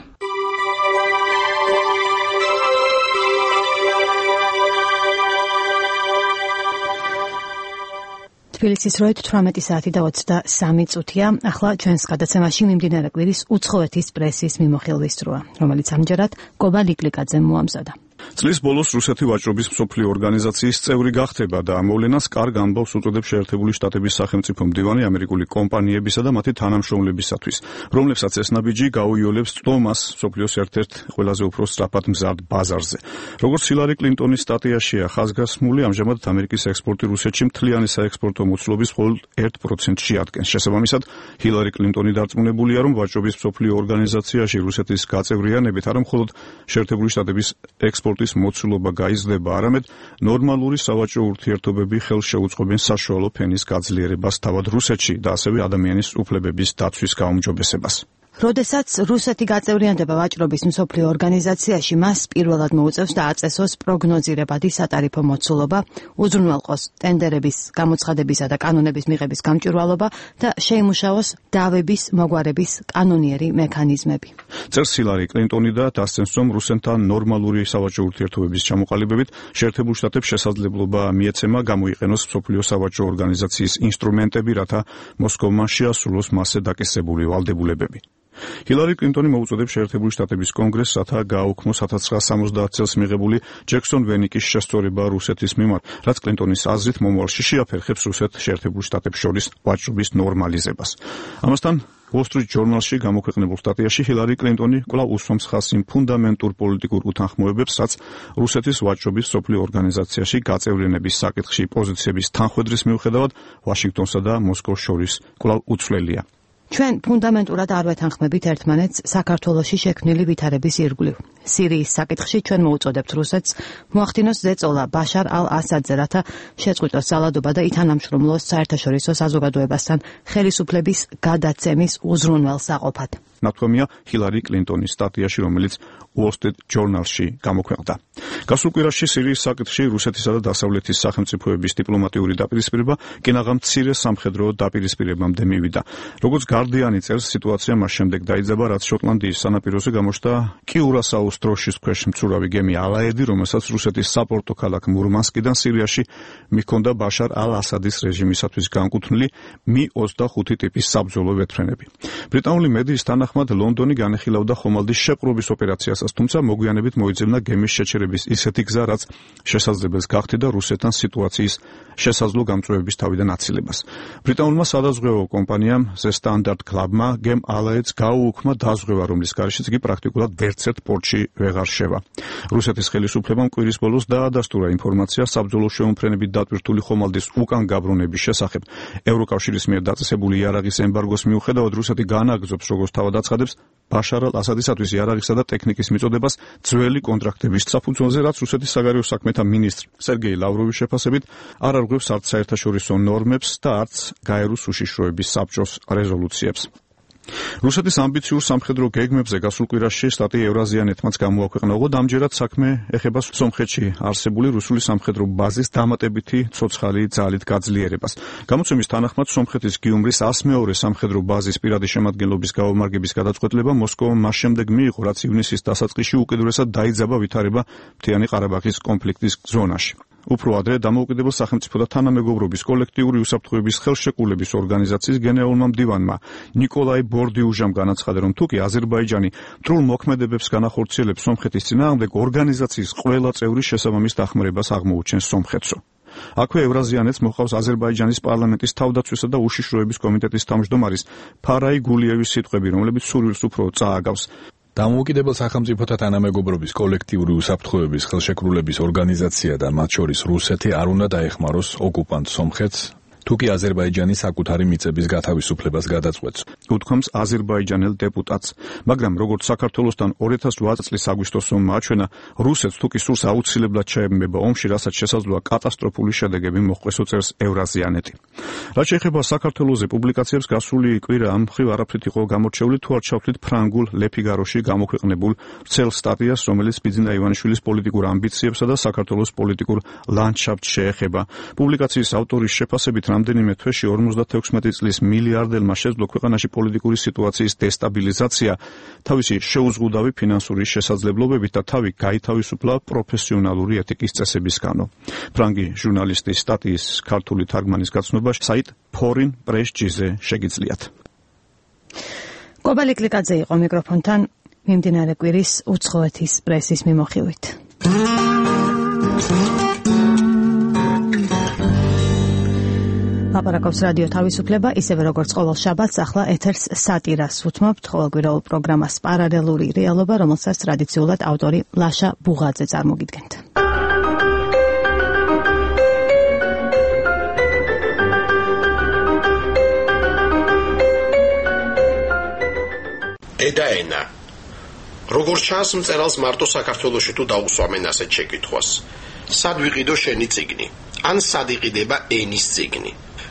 თბილისის დროით თვრამეტი საათი და ოცდასამი წუთია. ახლა ჩვენს გადაცემაში მიმდინარე კვირის უცხოეთის პრესის მიმოხილვის დროა, რომელიც ამჯერად კობა ლიკლიკაძემ მოამზადა. წლის ბოლოს რუსეთი ვაჭრობის მსოფლიო ორგანიზაციის წევრი გახდება და ამ მოვლენას კარგ ამბავს უწოდებს შეერთებული შტატების სახელმწიფო მდივანი ამერიკული კომპანიებისა და მათი თანამშრომლებისათვის, რომლებსაც ეს ნაბიჯი გაუიოლებს წტომას მსოფლიოს ერთ-ერთ ყველაზე უფრო სწრაფად მზარდ ბაზარზე. როგორც ჰილარი კლინტონის სტატიაშია ხაზგასმული, ამჟამად ამერიკის ექსპორტი რუსეთში მთლიანი საექსპორტო მოცულობის მხოლოდ ერთ პროცენტს შეადგენს. შესაბამისად, ჰილარი კლინტონი დარწმუნებულია, რომ ვაჭრობის მსოფლიო ორგანიზაციაში რუსეთის გაწევრიანებით არა მხოლოდ შეერთებული შტატების ექსპორტის მოცულობა გაიზრდება, არამედ ნორმალური სავაჭრო ურთიერთობები ხელს შეუწყობენ საშუალო ფენის გაძლიერებას თავად რუსეთში და ასევე ადამიანის უფლებების დაცვის გაუმჯობესებას. როდესაც რუსეთი გაწევრიანდება ვაჭრობის მსოფლიო ორგანიზაციაში, მას პირველად მოუწევს დააწესოს პროგნოზირებადი სატარიფო მოცულობა, უზრუნველყოს ტენდერების გამოცხადებისა და კანონების მიღების გამჭვირვალობა და შეიმუშაოს დავების მოგვარების კანონიერი მექანიზმები. წერს ჰილარი კლინტონი და დასცენს, რომ რუსეთთან ნორმალური სავაჭრო ურთიერთობების ჩამოყალიბებით შეერთებულ შტატებს შესაძლებლობა მიეცემა გამოიყენოს მსოფლიო სავაჭრო ორგანიზაციის ინსტრუმენტები, რათა მოსკოვმა შეასრულოს მასზე დაკისრებული ვალდებულებები. ჰილარი კლინტონი მოუწოდებს შეერთებული შტატების კონგრესს, რათა გააუქმოს ათას ცხრაასა სამოცდაათ წელს მიღებული ჯექსონ ვენიკის შესწორება რუსეთის მიმართ, რაც კლინტონის აზრით მომავალში შეაფერხებს რუსეთ შეერთებულ შტატებს შორის ვაჭრობის ნორმალიზებას. ამასთან Wall Street Journal-ში გამოქვეყნებულ სტატიაში ჰილარი კლინტონი კვლავ უსვამს ხაზს იმ ფუნდამენტურ პოლიტიკურ უთანხმოებებს, რაც რუსეთის ვაჭრობის მსოფლიო ორგანიზაციაში გაწევრიანების საკითხში პოზიციების თანხვედრის მიუხედავად ვაშინგტონსა და მოსკოვს შორის კვლავ უცვლელია. ჩვენ ფუნდამენტურად არ ვეთანხმებით ერთმანეთს საქართველოში შექმნილი ვითარების ირგვლივ. სირიის საკითხში ჩვენ მოუწოდებთ რუსეთს მოახდინოს ზეწოლა ბაშარ ალ-ასადზე, რათა შეწყვიტოს ძალადობა და ითანამშრომლოს საერთაშორისო საზოგადოებასთან ხელისუფლების გადაცემის უზრუნველსაყოფად. ნათქვამია ჰილარი კლინტონის სტატიაში, რომელიც Wall Street Journal-ში გამოქვეყნდა. გასულ კვირაში სირიის საკითხში რუსეთისა და დასავლეთის სახელმწიფოების დიპლომატიური დაპირისპირება კინაღა მცირე სამხედრო დაპირისპირებამდე მივიდა. როგორც გარდიანი წერს, სიტუაცია მას შემდეგ დაიძაბა, რაც შოტლანდიის სანაპიროზე გამოჩნდა კიურასაუს დროშის ქვეშ მცურავი გემი ალაედი, რომელსაც რუსეთის საპორტო ქალაქ მურმანსკიდან სირიაში მიჰქონდა ბაშარ ალ-ასადის რეჟიმისათვის განკუთვნილი მი ოცდახუთი ტიპის საბრძოლო ვეთვრენები. ბრიტანული მედიის თანახმად ლონდონი განეხილავდა ხომალდის შეპყრობის ოპერაციასაც, თუმცა მოგვიანებით მოიძებნა გემის შეჩერების ისეთი გზა, რაც შესაძლებელს გახდიდა რუსეთთან სიტუაციის შესაძლო გამწვევების თავიდან აცილებას. ბრიტანულმა სადაზღვევო კომპანიამ The Standard Club-მა გემ ალაედს გაუუქმა დაზღვევა, რომლის გარეშეც იგი პრაქტიკულად ვერცერთ პორტში ვეღარ შევა. რუსეთის ხელისუფლებამ კვირის ბოლოს დაადასტურა ინფორმაცია საბრძოლო შეუმფრენებით დატვირთული ხომალდის უკან გაბრუნების შესახებ. ევროკავშირის მიერ დაწესებული იარაღის ემბარგოს მიუხედავად რუსეთი განაგრძობს, როგორც თავად აცხადებს, ბაშარ ალ-ასადისათვის იარაღისა და ტექნიკის მიწოდებას ძველი კონტრაქტების საფუძველზე, რაც რუსეთის საგარეო საქმეთა მინისტრ სერგეი ლავროვის შეფასებით არ არღვევს არც საერთაშორისო ნორმებს და არც გაეროს უშიშროების საბჭოს რეზოლუციებს. რუსეთის ამბიციურ სამხედრო გეგმებზე გასულ კვირაში სტატი ევრაზიანეთმაც გამოაქვეყნა, ოღონდ ამჯერად საქმე ეხება სომხეთში არსებული რუსული სამხედრო ბაზის დამატებითი ცოცხალი ძალით გაძლიერებას. გამოცემის თანახმად სომხეთის გიუმრის ასმეორე სამხედრო ბაზის პირადი შემადგენლობის გაუმარგების გადაწყვეტილება მოსკოვამ მას შემდეგ მიიღო, რაც ივნისის დასაწყისში უკიდურესად დაიძაბა ვითარება მთიანი ყარაბაღის კონფლიქტის ზონაში. უფრო ადრე დამოუკიდებელ სახელმწიფოთა თანამეგობრობის კოლექტიური უსაფრთხოების ხელშეკრულების ორგანიზაციის გენერალურმა მდივანმა ნიკოლაი ბორდიუჟამ განაცხადა, რომ თუკი აზერბაიჯანი მტრულ მოქმედებებს განახორციელებს სომხეთის წინააღმდეგ, ორგანიზაციის ყველა წევრი შესაბამის დახმარებას აღმოუჩენს სომხეთსო. აქვე ევრაზიანეთს მოჰყავს აზერბაიჯანის პარლამენტის თავდაცვისა და უშიშროების კომიტეტის თავმჯდომარის ფარაი გულიევის სიტყვები, რომლებიც სურვილს უფრო წააგავს. დამოუკიდებელ სახელმწიფოთა თანამეგობრობის კოლექტიური უსაფრთხოების ხელშეკრულების ორგანიზაცია და მათ შორის რუსეთი არ უნდა დაეხმაროს ოკუპანტ სომხეთს, თუკი აზერბაიჯანი საკუთარი მიწების გათავისუფლებას გადაწყვეტს. უთქვამს აზერბაიჯანელ დეპუტატს, მაგრამ როგორც საქართველოსთან ორი ათას ოთხ წლის აგვისტოს ომმა აჩვენა, რუსეთს თუკი სურს აუცილებლად შეებმება ომში, რასაც შესაძლოა კატასტროფული შედეგები მოჰყვესო, წერს ევრაზიანეთი. რაც შეეხება საქართველოზე პუბლიკაციებს, გასული კვირა ამ მხრივ არაფრით იყო გამორჩეული, თუ არ ჩავთვლით ფრანგულ Le Figaro-ში გამოქვეყნებულ ვრცელ სტატიას, რომელიც ბიძინა ივანიშვილის პოლიტიკურ ამბიციებსა და საქართველოს პოლიტიკურ ლანდშაფტს შეეხება. პუბლიკაციის ავტორის შეფასებით, რამდენიმე თვეში ორმოცდაექვსმეტი წლის მილიარდელმა შეძლო ქვეყანაში პოლიტიკური სიტუაციის დესტაბილიზაცია, თავისი შეუზღუდავი ფინანსური შესაძლებლობებით და თავი გაითავისუფლა პროფესიონალური ეთიკის წესებისგანო. ფრანგი ჟურნალისტის სტატიის ქართული თარგმანის გაცნობა საიტ Foreign Press-ზე შეგიძლიათ. კობალი კლიკაძე იყო მიკროფონთან მიმდინარე კვირის უცხოეთის პრესის მიმოხილვით. ლაპარაკობს რადიო თავისუფლება, ისევე როგორც ყოველ შაბათს, ახლა ეთერს სატირას უთმობთ, ყოველკვირეულ პროგრამას პარალელური რეალობა, რომელსაც ტრადიციულად ავტორი ლაშა ბუღაძე წარმოგიდგენთ. დედაენა. როგორც ჩანს, მწერალს მარტო საქართველოში თუ დაუსვამენ ასეთ შეკითხვას. სად ვიყიდო შენი წიგნი? ან სად იყიდება ენის წიგნი?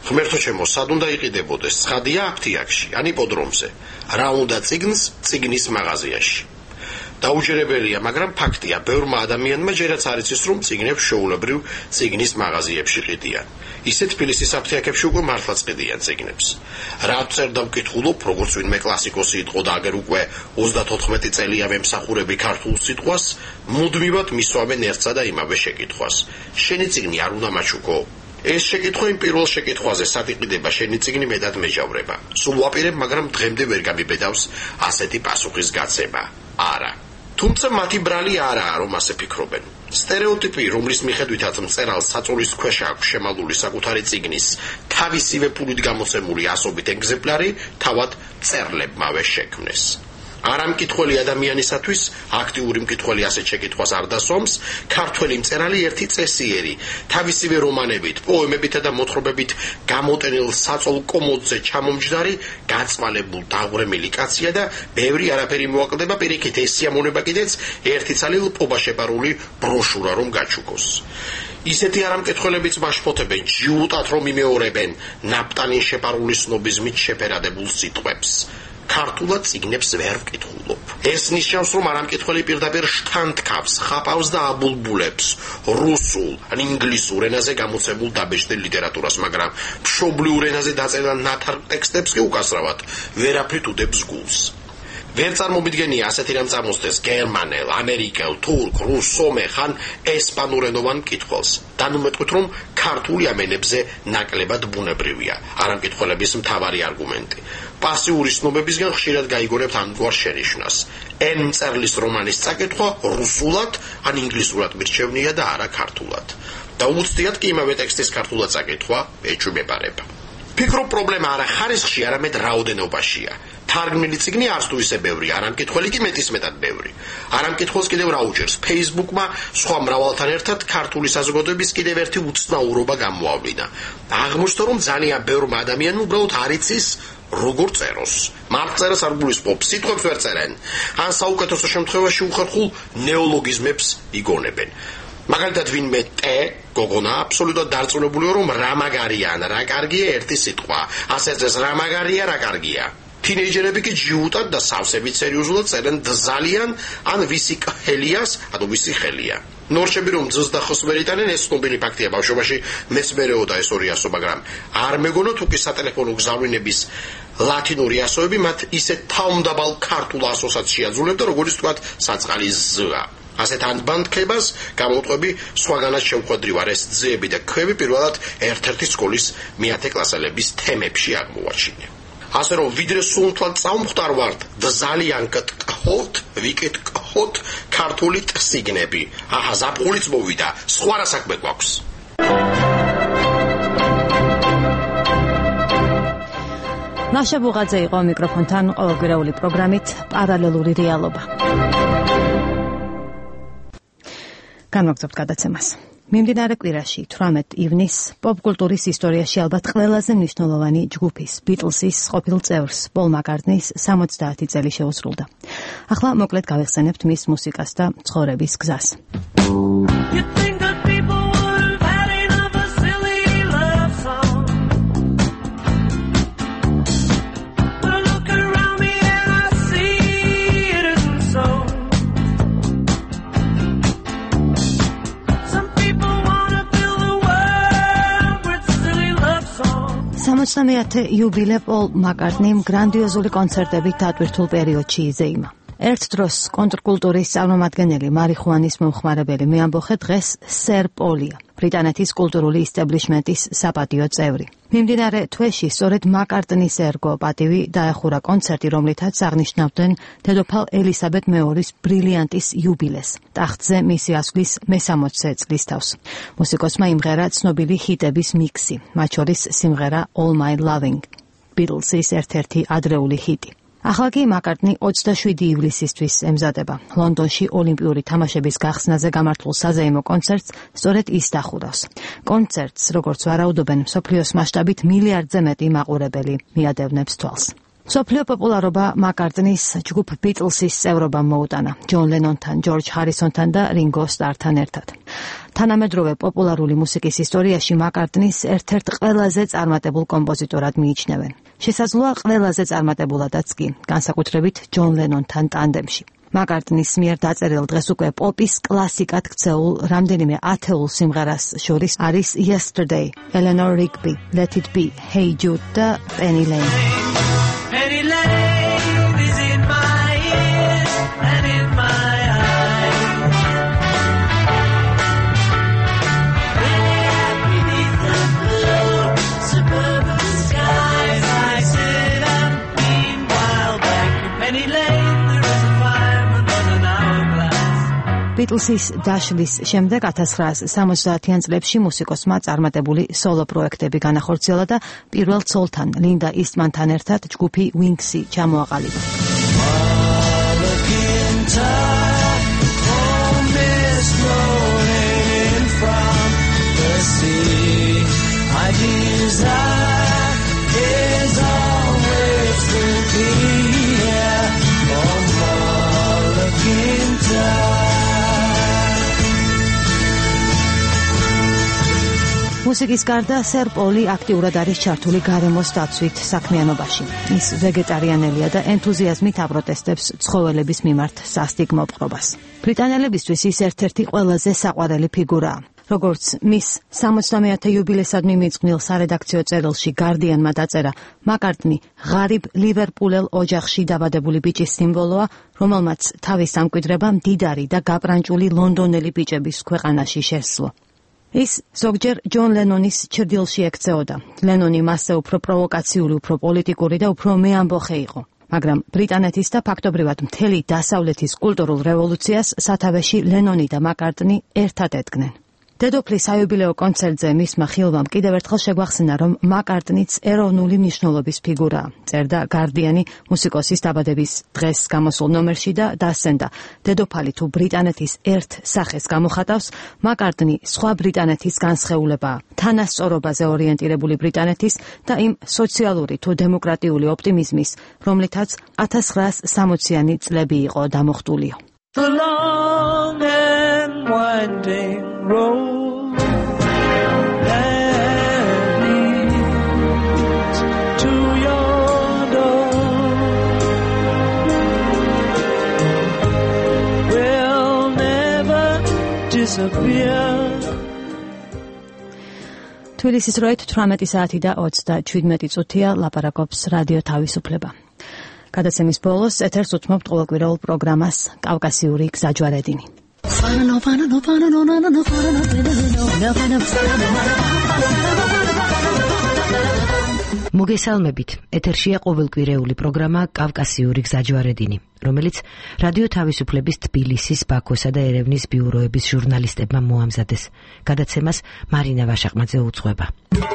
ღმერთო ჩემო, სად უნდა იყიდებოდეს? ცხადია აფთიაქში, ან იპოდრომზე. რა უნდა წიგნს წიგნის მაღაზიაში. დაუჯერებელია, მაგრამ ფაქტია, ბევრმა ადამიანმა ჯერაც არ იცის, რომ წიგნებს შეულებრივ წიგნის მაღაზიებში ყიდიან. ისე თბილისის აფთიაქებში უკვე მართლაც ყიდიან წიგნებს. რა წერდა ვკითხულობ, როგორც ვინმე კლასიკოსი იყო და აგერ უკვე ოცდათოთხმეტი წელია ვემსახურები ქართულ სიტყვას, მუდმივად მისვამენ ერთსა და იმავე შეკითხვას. შენი წიგნი არ უნდა მაჩუქო? ეს შეკითხვა იმ პირველ შეკითხვაზე, სად იყიდება შენი წიგნი, მეტად მეჯავრება. სულ ვაპირებ, მაგრამ დღემდე ვერ გამიბედავს ასეთი პასუხის გაცემა. არა. თუმცა მათი ბრალი არაა, რომ ასე ფიქრობენ. სტერეოტიპი, რომლის მიხედვითაც მწერალს საწოლის ქვეშ აქვს შემალული საკუთარი წიგნის თავისივე ფულით გამოცემული ასობით ეგზემპლარი, თავად მწერლებმავე შექმნეს. არა მკითხველი ადამიანისათვის აქტიური მკითხველი ასეთ შეკითხვას არ დასვამს, ქართველი მწერალი ერთი წესიერი, თავისივე რომანებით, პოემებითა და მოთხრობებით გამოტენილ საწოლ კომოდზე ჩამომჯდარი, გაწმალებულ დაღვრემილი კაცია და ბევრი არაფერი მოაკლდება, პირიქით ეს სიამოვნება კიდეც ერთი ცალილ პობა შეპარული ბროშურა რომ გაჩუქოს. ისეთი არამკითხველებიც მაშფოთებენ, ჯიუტად რომ იმეორებენ ნაპტალინ შეპარული სნობიზმით შეფერადებულ სიტყვებს. ქართულად წიგნებს ვერ ვკითხულობ. ეს ნიშნავს, რომ არამკითხველი პირდაპირ შთანთქავს, ხაპავს და აბულბულებს რუსულ ან ინგლისურ ენაზე გამოცემულ დაბეჭდილ ლიტერატურას, მაგრამ მშობლიურ ენაზე დაწერილ ნათარ ტექსტებს კი უკასრავად ვერაფრით უდებს გულს. ვერ წარმომიდგენია ასეთი რამ წამოსდეს გერმანელ, ამერიკელ, თურქ, რუს, სომეხ ან ესპანურენოვან მკითხველს. დანუმეტყვით, რომ ქართული ამ ენებზე ნაკლებად ბუნებრივია. არამკითხველების მთავარი არგუმენტი. პასიური ცნობებისგან ხშირად გაიგონებთ ამგვარ შენიშვნას. N მწერლის რომანის წაკითხვა რუსულად ან ინგლისურად მირჩევნია და არა ქართულად. და უცდიათ კი იმავე ტექსტის ქართულად წაკითხვა ეჩვებებარება. ფიქრობ, პრობლემა არა ხარისხში, არამედ რაოდენობაშია. თარგმნილი წიგნი არც თუ ისე ბევრი, არამკითხველი კი მეტისმეტად ბევრი. არამკითხველს კიდევ რა უჭერს? Facebook-მა სხვა მრავალთან ერთად ქართული საზოგადოების კიდევ ერთი უცნაურობა გამოავლინა. აღმოჩნდა, რომ ძალიან ბევრმა ადამიანმა უბრალოდ არ იცის როგორ წეროს. მარტწერას არ გულისხმობს, სიტყვებს ვერ წერენ. ან საუკეთესო შემთხვევაში უხერხულ ნეოლოგიზმებს იგონებენ. მაგალითად ვინმე ტე გოგონა აბსოლუტურად დარწმუნებულია, რომ რა მაგარია ან რა კარგია ერთი სიტყვა. ასე წეს რა მაგარია, რა კარგია. თინეიჯერები კი ჯიუტად და სავსებით სერიოზულად წერენ ძალიან ან ვისი ხელიას, ანუ ვისი ხელია. ნორჩები რომ ძს და ხოს ვერ იტანენ, ეს ცნობილი ფაქტია. ბავშვობაში მეც მერეოდა ეს ორი ასო, მაგრამ არ მეგონა თუ კი სატელეფონო გზავნინების ლათინური ასოები მათ ისეთ თავმდაბალ ქართულ ასოსაც შეაძულებდა, როგორც თქვათ საწყალი ზ-ა. ასეთ ანბანდქებას გამოვტყვები სხვაგანაც შევხვედრი ვარ. ეს ძეები და ქვები პირველად ერთ-ერთი სკოლის მეათე კლასელების თემებში აღმოვაჩინე. ასე რომ ვიდრე სულთლად წამხვდარ ვართ და ძალიან გტყოთ, ვიკითხოთ ქართული წიგნები. აჰა, ზაფხულიც მოვიდა, სხვა რა საქმე გვაქვს? ნაშა ბუღაძე იყო მიკროფონთან, ყოველგვარეული პროგრამით პარალელური რეალობა. განვაგრძობთ გადაცემას. მიმდინარე კვირაში თვრამეტ ივნისს პოპკულტურის ისტორიაში ალბათ ყველაზე მნიშვნელოვანი ჯგუფის ბიტლსის ყოფილ წევრს პოლ მაკარტნის სამოცდაათი წელი შეუსრულდა. ახლა მოკლედ გავიხსენებთ მის მუსიკას და ცხოვრების გზას. სამოცდამეათე იუბილე პოლ მაკარტნიმ გრანდიოზული კონცერტებით დატვირთულ პერიოდში იზეიმა. ერთ დროს კონტრკულტურის წარმომადგენელი მარიხუანის მომხმარებელი მეამბოხე დღეს სერ პოლია, ბრიტანეთის კულტურული ისტაბლიშმენტის საპატიო წევრი. მიმდინარე თვეში სწორედ მაკარტნის ერგო პატივი დაეხურა კონცერტი, რომლითაც აღნიშნავდნენ დედოფალ ელისაბედ მეორის ბრილიანტის იუბილეს, ტახტზე მისი ასვლის მესამოცდე წლის თავს. მუსიკოსმა იმღერა ცნობილი ჰიტების მიქსი, მათ შორის სიმღერა All My Loving, ბიტლსის ერთ-ერთი ადრეული ჰიტი. ახლა კი მაკარტნი ოცდაშვიდი ივლისისთვის ემზადება. ლონდონში ოლიმპიური თამაშების გახსნაზე გამართულ საზეიმო კონცერტს სწორედ ის დახურავს. კონცერტს, როგორც ვარაუდობენ, მსოფლიოს მასშტაბით მილიარდზე მეტი მაყურებელი მიადევნებს თვალს. მსოფლიო პოპულარობა მაკარტნის ჯგუფ ბიტლსის წევრობამ მოუტანა ჯონ ლენონთან, ჯორჯ ჰარისონთან და რინგო სტართან ერთად. თანამედროვე პოპულარული მუსიკის ისტორიაში მაკარტნის ერთ-ერთ ყველაზე წარმატებულ კომპოზიტორად მიიჩნევენ. შესაძლოა ყველაზე წარმატებულადაც კი, განსაკუთრებით ჯონ ლენონთან ტანდემში. მაკარტნის მიერ დაწერილ დღეს უკვე პოპის კლასიკად ქცეულ რამდენიმე ათეულ სიმღერას შორის არის Yesterday, Eleanor Rigby, Let It Be, Hey Jude და Penny Lane. Penny Lane is in my ears and in my eyes. Beneath the blue suburban skies, I sit and meanwhile back to Penny Lane. Beatles-ის დაშლის შემდეგ ათას ცხრაასი სამოცდაათიან წლებში მუსიკოსმა წარმატებული სოლო პროექტები განახორციელა და პირველ ცოლთან ლინდა ისტმანთან ერთად ჯგუფი Wings-ი ჩამოაყალიბა. მუსიკის გარდა სერ პოლი აქტიურად არის ჩართული გარემოს დაცვით საქმიანობაში. ის ვეგეტარიანელია და ენთუზიაზმით აპროტესტებს ცხოველების მიმართ სასტიგმო პყრობას. ბრიტანელებისთვის ის ერთ-ერთი ყველაზე საყვარელი ფიგურაა. როგორც მის სამოცდამეათე იუბილესადმი მიწყვნილ სარედაქციო წერილში Guardian-მა დაწერა, მაკარტნი ღარიბ ლივერპულელ ოჯახში დაბადებული ბიჭის სიმბოლოა, რომელმაც თავის სამკვიდრება მდიდარი და გაპრანჭული ლონდონელი ბიჭების ქვეყანაში შესძლო. ის ზოგჯერ ჯონ ლენონის ჩრდილში ექცეოდა. ლენონი მასზე უფრო პროვოკაციული, უფრო პოლიტიკური და უფრო მეამბოხე იყო. მაგრამ ბრიტანეთის და ფაქტობრივად მთელი დასავლეთის კულტურულ რევოლუციას სათავეში ლენონი და მაკარტნი ერთად ედგნენ. დედოფლის საიუბილეო კონცერტზე მისმა ხილვამ კიდევ ერთხელ შეგვახსენა, რომ მაკარტნიც ეროვნული მნიშვნელობის ფიგურაა. წერდა Guardian-ი მუსიკოსის დაბადების დღეს გამოსულ ნომერში და დასცენდა, დედოფალი თუ ბრიტანეთის ერთ სახეს გამოხატავს, მაკარტნი სხვა ბრიტანეთის განსხეულებაა, თანასწორობაზე ორიენტირებული ბრიტანეთის და იმ სოციალური თუ დემოკრატიული ოპტიმიზმის, რომლითაც ათას ცხრაასი სამოციანი წლები იყო დამოხტულიო. The long and winding road that leads to your door will never disappear. თბილისის დროით თვრამეტი საათი და ოცდაშვიდმეტი წუთია, ლაპარაკობს რადიო თავისუფლება. გადაცემის ბოლოს ეთერს უთმობთ ყოველკვირეულ პროგრამას კავკასიური გზაჯვარედინი. მოგესალმებით, ეთერშია ყოველკვირეული პროგრამა კავკასიური გზაჯვარედინი, რომელიც რადიო თავისუფლების თბილისის, ბაქოსა და ერევნის ბიუროების ჟურნალისტებმა მოამზადეს. გადაცემას მარინა ვაშაყმაძე უძღვება.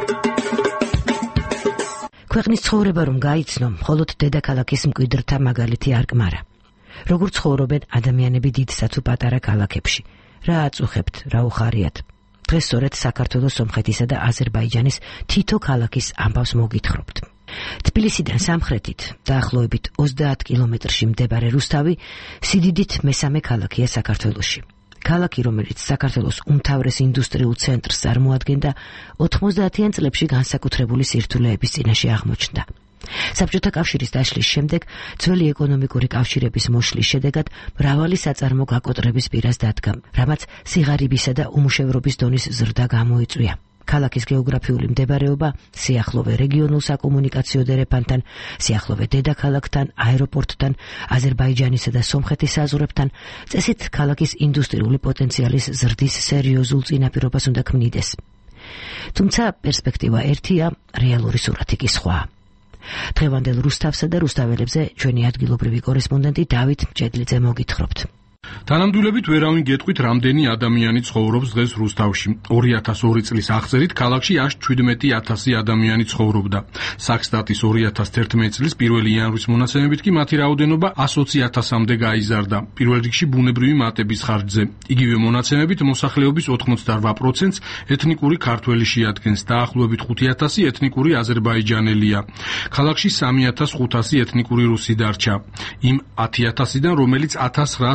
ქვეყნის ცხოვრება რომ გაიცნო, მხოლოდ დედაქალაქის მკვიდრთა მაგალითი არ გმარა. როგორ ცხოვრობენ ადამიანები დიდსა თუ პატარა ქალაქებში, რა აწუხებთ, რა უხარიათ. დღეს სწორედ საქართველოს, სომხეთისა და აზერბაიჯანის თითო ქალაქის ამბავს მოგითხრობთ. თბილისიდან სამხრეთით, დაახლოებით ოცდაათ კილომეტრში მდებარე რუსთავი სიდიდით მესამე ქალაქია საქართველოში. ქალაქი, რომელიც საქართველოს უმთავრეს ინდუსტრიულ ცენტრს წარმოადგენდა, ოთხმოცდაათიან წლებში განსაკუთრებული სირთულეების წინაშე აღმოჩნდა. საბჭოთა კავშირის დაშლის შემდეგ ძველი ეკონომიკური კავშირების მოშლის შედეგად მრავალი საწარმო გაკოტრების პირას დადგა, რამაც სიღარიბისა და უმუშევრობის დონის ზრდა გამოიწვია. ქალაქის გეოგრაფიული მდებარეობა, სიახლოვე რეგიონულ საკომუნიკაციო დერეფანთან, სიახლოვე დედაქალაქთან, აეროპორტთან, აზერბაიჯანისა და სომხეთის საზღვრებთან, წესით ქალაქის ინდუსტრიული პოტენციალის ზრდის სერიოზულ წინაპირობას უნდა ქმნიდეს. თუმცა პერსპექტივა ერთია, რეალური სურათი კი სხვა. დღევანდელ რუსთავსა და რუსთაველებზე ჩვენი ადგილობრივი კორესპონდენტი დავით მჭედლიძე მოგითხრობთ. თანამდულებით ვერავინ გეტყვით, რამდენი ადამიანი ცხოვრობს დღეს რუსთავში. ორი ათას ორი წლის აღწერით ქალაქში აშ შვიდმეტი ათასი ადამიანი ცხოვრობდა. საქსტატის ორი ათას თერთმეტი წლის პირველი იანვრის მონაცემებით კი მათი რაოდენობა ასი ოცი ათასამდე გაიზარდა. პირველ რიგში ბუნებრივი მატების ხარჯზე. იგივე მონაცემებით მოსახლეობის ოთხმოცდარვა პროცენტს ეთნიკური ქართველი შეადგენს, დაახლოებით ხუთი ათასი ეთნიკური აზერბაიჯანელია. ქალაქში სამი ათას ხუთასი ეთნიკური რუსი დარჩა. იმ ათი ათასიდან, რომელიც ათას ცხრაასი ოთხმოცდაათი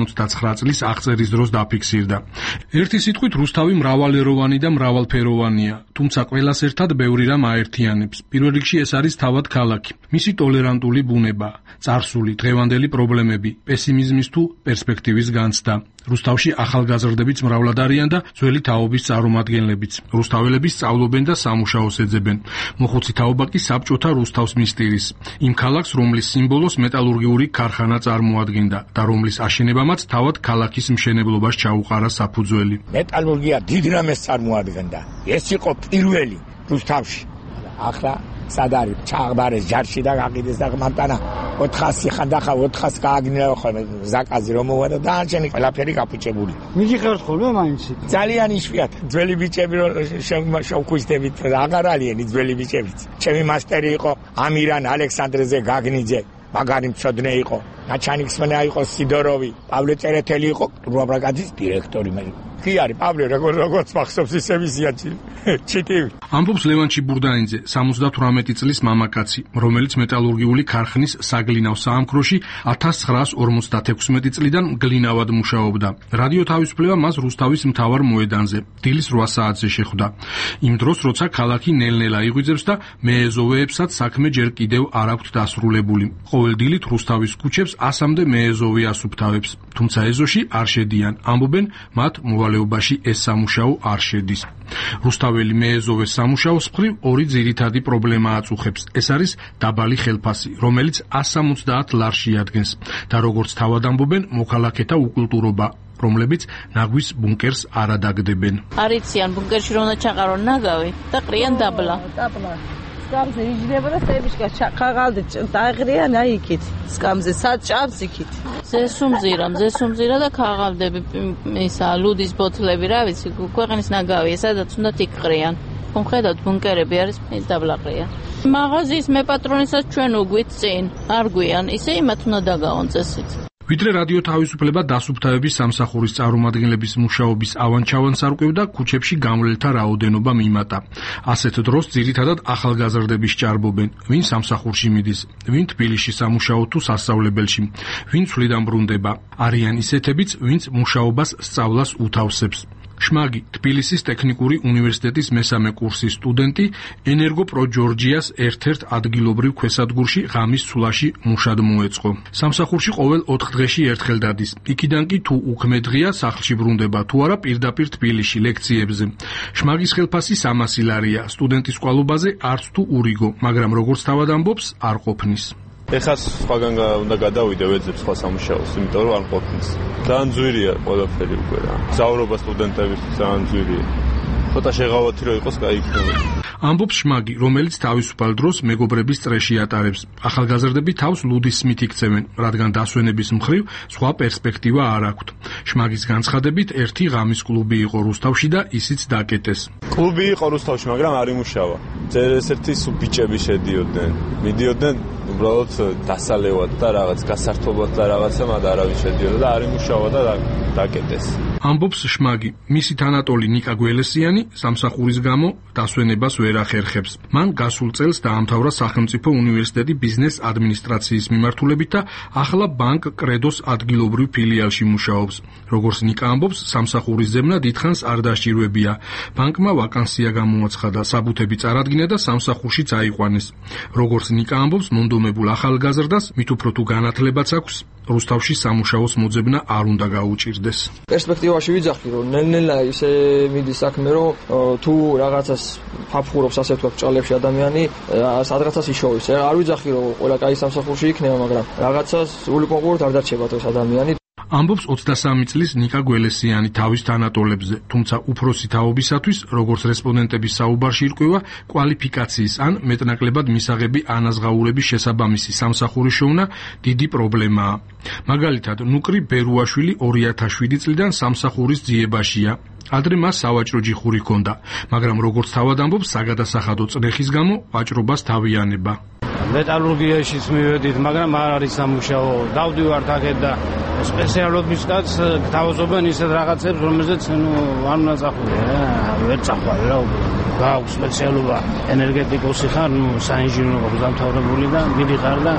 სამოცდაცხრა წლის აღწერის დროს დაფიქსირდა. ერთი სიტყვით რუსთავი მრავალეროვანი და მრავალფეროვანია, თუმცა ყველას ერთად ბევრი რამ აერთიანებს. პირველ რიგში ეს არის თავად ქალაქი, მისი ტოლერანტული ბუნება, წარსული, დღევანდელი პრობლემები, პესიმიზმის თუ პერსპექტივის განცდა. რუსთავში ახალგაზრდებიც მრავლად არიან და ძველი თაობის წარმომადგენლებიც. რუსთაველები სწავლობენ და სამუშაოს ეძებენ. მოხუცი თაობა კი საბჭოთა რუსთავს მისტირის. იმ ქალაქს, რომლის სიმბოლოს მეტალურგიული ქარხანა წარმოადგენდა და რომლის აშენებამაც თავად ქალაქის მშენებლობას ჩაუყარა საფუძველი. მეტალურგია დიდ რამეს წარმოადგენდა. ეს იყო პირველი რუსთავში. ახლა სად არის? ჩააღბარეს ჯარში და გაყიდეს და მანტანა ოთხასი ხანდახა ოთხას გააგნილა ხოლმე ზაკაზი რომ მოვა და დაანჩენი ყველაფერი გაფუჭებული. მიგიხართ ხოლმე მაინც? ძალიან იშვიათ. ძველი ბიჭები რომ შევქვისდებით აღარ არიანი ძველი ბიჭებიც. ჩემი მასტერი იყო ამირან ალექსანდრეზე გაგნიძე. მაგარი მწოდნე იყო. ნაჩანიქსმენა იყო სიდოროვი. პავლე წერეთელი იყო რუაბრაგაძის დირექტორი. კი არის პავლე როგორ როგორც მახსოვს ისე ვიზია ჩიტივი. ამბობს ლევანჩი ბურდანიძე, სამოცდათვრამეტი წლის მამაკაცი, რომელიც მეტალურგიული ქარხნის საგლინავ საამქროში ათას ცხრაას ორმოცდათექვსმეტი წლიდან მგლინავად მუშაობდა. რადიო თავისუფლება მას რუსთავის მთავარ მოედანზე, დილის რვა საათზე შეხვდა. იმ დროს, როცა ქალაქი ნელ-ნელა იღვიძებს და მეეზოვეებსაც საქმე ჯერ კიდევ არ აქვთ დასრულებული. ყოველ დილით რუსთავის ქუჩებს ასამდე მეეზოვე ასუფთავებს, თუმცა ეზოში არ შედიან, ამბობენ მათ მოვალეობაში ეს სამუშაო არ შედის. რუსთაველი მეეზოვეს სამუშაოს მხრივ ორი ძირითადი პრობლემა აწუხებს. ეს არის დაბალი ხელფასი, რომელიც ას სამოცდაათ ლარში ადგენს და როგორც თავად ამბობენ, მოქალაქეთა უკულტურობა, რომლებიც ნაგვის ბუნკერს არ ადაგდებენ. არიციან ბუნკერში რომ უნდა ჩაყარონ ნაგავი და ყრიან დაბლა. დაბლა. სკამზე იჯდება და წებიშკა ხაღალდი დააღრიან აი იქით. სკამზე საჭამს იქით. ზესუმზირა, ზესუმზირა და ხაღალდები ისა ლუდის ბოთლები, რა ვიცი, ქვეყნის ნაგავია, სადაც უნდა იქყრიან. კონკრეტად ბუნკერები არის დაბლაყრია. მაღაზიის მეპატრონისაც ჩვენ უგვით წინ, არ გვიან, ისე იმათ უნდა დაგაონ წესით. ვიდრე რადიო თავისუფლება დასუფთავების სამსახურის წარმომადგენლების მუშაობის ავანჩავანს არკვევდა, ქუჩებში გამლელთა რაოდენობა მიმატა. ასეთ დროს ძირითადად ახალგაზრდები სჭარბობენ, ვინ სამსახურში მიდის, ვინ თბილისში სამუშაო თუ სასწავლებელში, ვინ ცვლიდან ბრუნდება. არიან ისეთებიც, ვინც მუშაობას სწავლას უთავსებს. შმაგი, თბილისის ტექნიკური უნივერსიტეტის მესამე კურსის სტუდენტი, ენერგოპრო ჯორჯიას ერთ-ერთ ადგილობრივ ქვესადგურში ღამის ცვლაში მუშად მოეწყო. სამსახურში ყოველ ოთხ დღეში ერთხელ დადის. იქიდან კი თუ უქმე დღეა სახლში ბრუნდება, თუ არა პირდაპირ თბილისში ლექციებზე. შმაგის ხელფასი სამასი ლარია, სტუდენტის ყვალობაზე არც თუ ურიგო, მაგრამ როგორც თავად ამბობს, არ ყოფნის. ეხლა სხვაგან უნდა გადავიდე ვეძებ სხვა სამუშაოს, იმიტომ რომ არ ყოფნის. ძალიან ძვირია ყველაფერი უკვე რა. გზავრობა სტუდენტებისთვის ძალიან ძვირია. ცოტა შეღავათი რომ იყოს, კაი იქნება. ამბობს შმაგი, რომელიც თავისუფალ დროს მეგობრების წრეში ატარებს. ახალგაზრდები თავს ლუდის სმით იქცევენ, რადგან დასვენების მხრივ სხვა პერსპექტივა არ აქვთ. შმაგის განცხადებით, ერთი ღამის კლუბი იყო რუსთავში და ისიც დაკეტეს. კლუბი იყო რუსთავში, მაგრამ არ იმუშავა. ერთ-ერთი სულ ბიჭები შედიოდნენ. მიდიოდნენ უბრალოდ დასალევად და რაღაც გასართობად და რაღაცა, მაგრამ არავის შედიოდა და არ იმუშავა და დაკეტეს. ამბობს შმაგი, მისი თანატოლი ნიკა გველესიანი სამსახურის გამო დასვენებას ვერ ახერხებს. მან გასულ წელს დაამთავრა სახელმწიფო უნივერსიტეტი ბიზნეს ადმინისტრაციის მიმართულებით და ახლა ბანკ კრედოს ადგილობრივ ფილიალში მუშაობს. როგორც ნიკა ამბობს, სამსახურის ზემნა დიდხანს არ დასჭირვებია. ბანკმა ვაკანსია გამოაცხადა, საბუთები წარადგინა და სამსახურშიც აიყვანეს. როგორც ნიკა ამბობს, მონდომებულ ახალგაზრდას მით უფრო თუ განათლებაც აქვს, რუსთავში სამუშაოს მოძებნა არ უნდა გაუჭირდეს. პერსპექტივაში ვიძახი, რომ ნელ-ნელა ისე მიდის საქმე, რომ თუ რაღაცას ფაფხურობს ასე ვთქვათ ჭალებში ადამიანი, სადღაცას იშოვის. არ ვიძახი, რომ ყველა კაი სამსახურში იქნება, მაგრამ რაღაცას სრული კონკურენტ არ დარჩება დღეს ადამიანი. ამბობს ოცდასამი წლის ნიკა გველესიანი თავის თანატოლებზე, თუმცა უფროსი თაობისათვის, როგორც რესპონდენტების საუბარში ირკვევა, კვალიფიკაციის ან მეტნაკლებად მისაღები ანაზღაურების შესაბამისი სამსახური შოვნა დიდი პრობლემაა. მაგალითად, ნუკრი ბერუაშვილი ორი ათას შვიდი წლიდან სამსახურის ძიებაშია. ადრე მას სავაჭრო ჯიხური ჰქონდა, მაგრამ როგორც თავად ამბობს, საგადასახადო წნეხის გამო ვაჭრობას თავიანება. მეტალურგიაშიც მივედით, მაგრამ არ არის სამუშაო. დავდივართ აქეთ და სპეციალობისგან გთავაზობენ ისეთ რაღაცებს, რომელზეც ნუ არ უნდა წახვიდე რა, ვერ წახვალ რა. გააქვს სპეციალობა ენერგეტიკოსი ხარ, ნუ საინჟინრო დამთავრებული და მიდიხარ და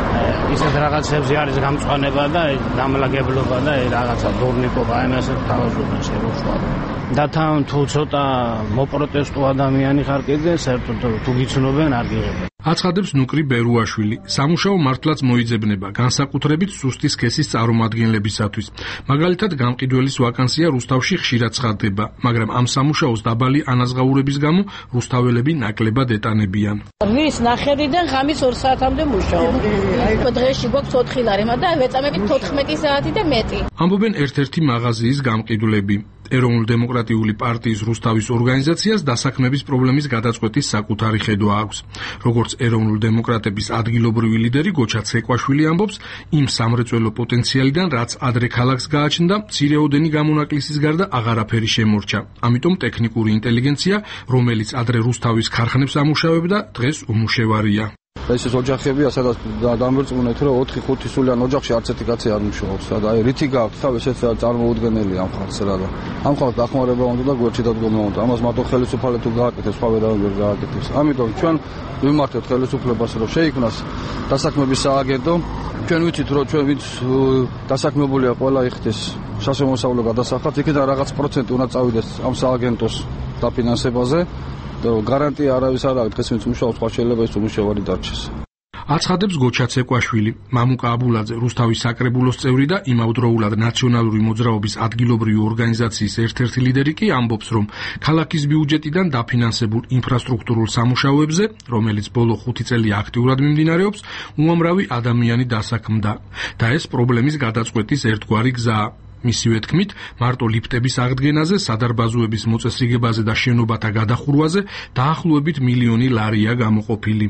ისეთ რაღაცებზე არის გამწვანება და დამლაგებლობა და რაღაცა დორნიკობა, აი ასე თავაზობენ შეგვშვა. და თან თუ ცოტა მოპროტესტო ადამიანი ხარ კიდე, საერთოდ თუ გიცნობენ არ გიღებენ. აცხადებს ნუკრი ბერუაშვილი. სამუშაო მართლაც მოიძებნება, განსაკუთრებით სუსტი სქესის წარმომადგენლებისათვის. მაგალითად, გამყიდველის ვაკანსია რუსთავში ხშირად ცხადდება, მაგრამ ამ სამუშაოს დაბალი ანაზღაურების გამო რუსთაველები ნაკლებად ეტანებიან. რის ნახევრიდან ღამის ორ საათამდე მუშაობ. დღეში გვაქვს ოთხი ლარი, მაგრამ ვეწამებით თოთხმეტი საათი და მეტი. ამბობენ ერთ-ერთი მაღაზიის გამყიდვლები. ეროვნულ-დემოკრატიული პარტიის რუსთავის ორგანიზაციას დასაქმების პრობლემის გადაწყვეტის საკუთარი ხედვა აქვს. როგორც ეროვნულ-დემოკრატების ადგილობრივი ლიდერი გოჩა ცეკვაშვილი ამბობს, იმ სამრეწველო პოტენციალიდან, რაც ადრე ქალაქს გააჩნდა, მცირეოდენი გამონაკლისის გარდა აღარაფერი შემორჩა. ამიტომ ტექნიკური ინტელიგენცია, რომელიც ადრე რუსთავის ქარხნებს ამუშავებდა, დღეს უმუშევარია. ეს ის ოჯახებია, სადაც დამერწმუნეთ, რომ ოთხი ხუთი სულიან ოჯახში არც ერთი კაცი არ მუშაობს. და აი რითი გაქვთ, თავ ესეც წარმოუდგენელია ამ ხალხს რა და ამ ხალხს დახმარება უნდა და გვერდში დადგომა უნდა. ამას მარტო ხელისუფალე თუ გააკეთებს, სხვა ვერავინ ვერ გააკეთებს. ამიტომ ჩვენ ვიმართებთ ხელისუფლებას, რომ შეიქმნას დასაქმების სააგენტო. ჩვენ ვიცით, რომ ჩვენ ვინც დასაქმებულია ყველა იხდეს სასამოსავლო გადასახადს, იქიდან რაღაც პროცენტი უნდა წავიდეს ამ სააგენტოს დაფინანსებაზე. გარანტია არავის არ აქვს, დღეს ვინც მუშაობს, სხვა შეიძლება ის უმუშევარი დარჩეს. აცხადებს გოჩა ცეკვაშვილი. მამუკა აბულაძე, რუსთავის საკრებულოს წევრი და იმავდროულად ნაციონალური მოძრაობის ადგილობრივი ორგანიზაციის ერთ-ერთი ლიდერი კი ამბობს, რომ ქალაქის ბიუჯეტიდან დაფინანსებულ ინფრასტრუქტურულ სამუშაოებზე, რომელიც ბოლო ხუთი წელი აქტიურად მიმდინარეობს, უამრავი ადამიანი დასაქმდა და ეს პრობლემის გადაწყვეტის ერთგვარი გზაა. მისივე თქმით, მარტო ლიფტების აღდგენაზე, სადარბაზოების მოწესრიგებაზე და შენობათა გადახურვაზე დაახლოებით მილიონი ლარია გამოყოფილი.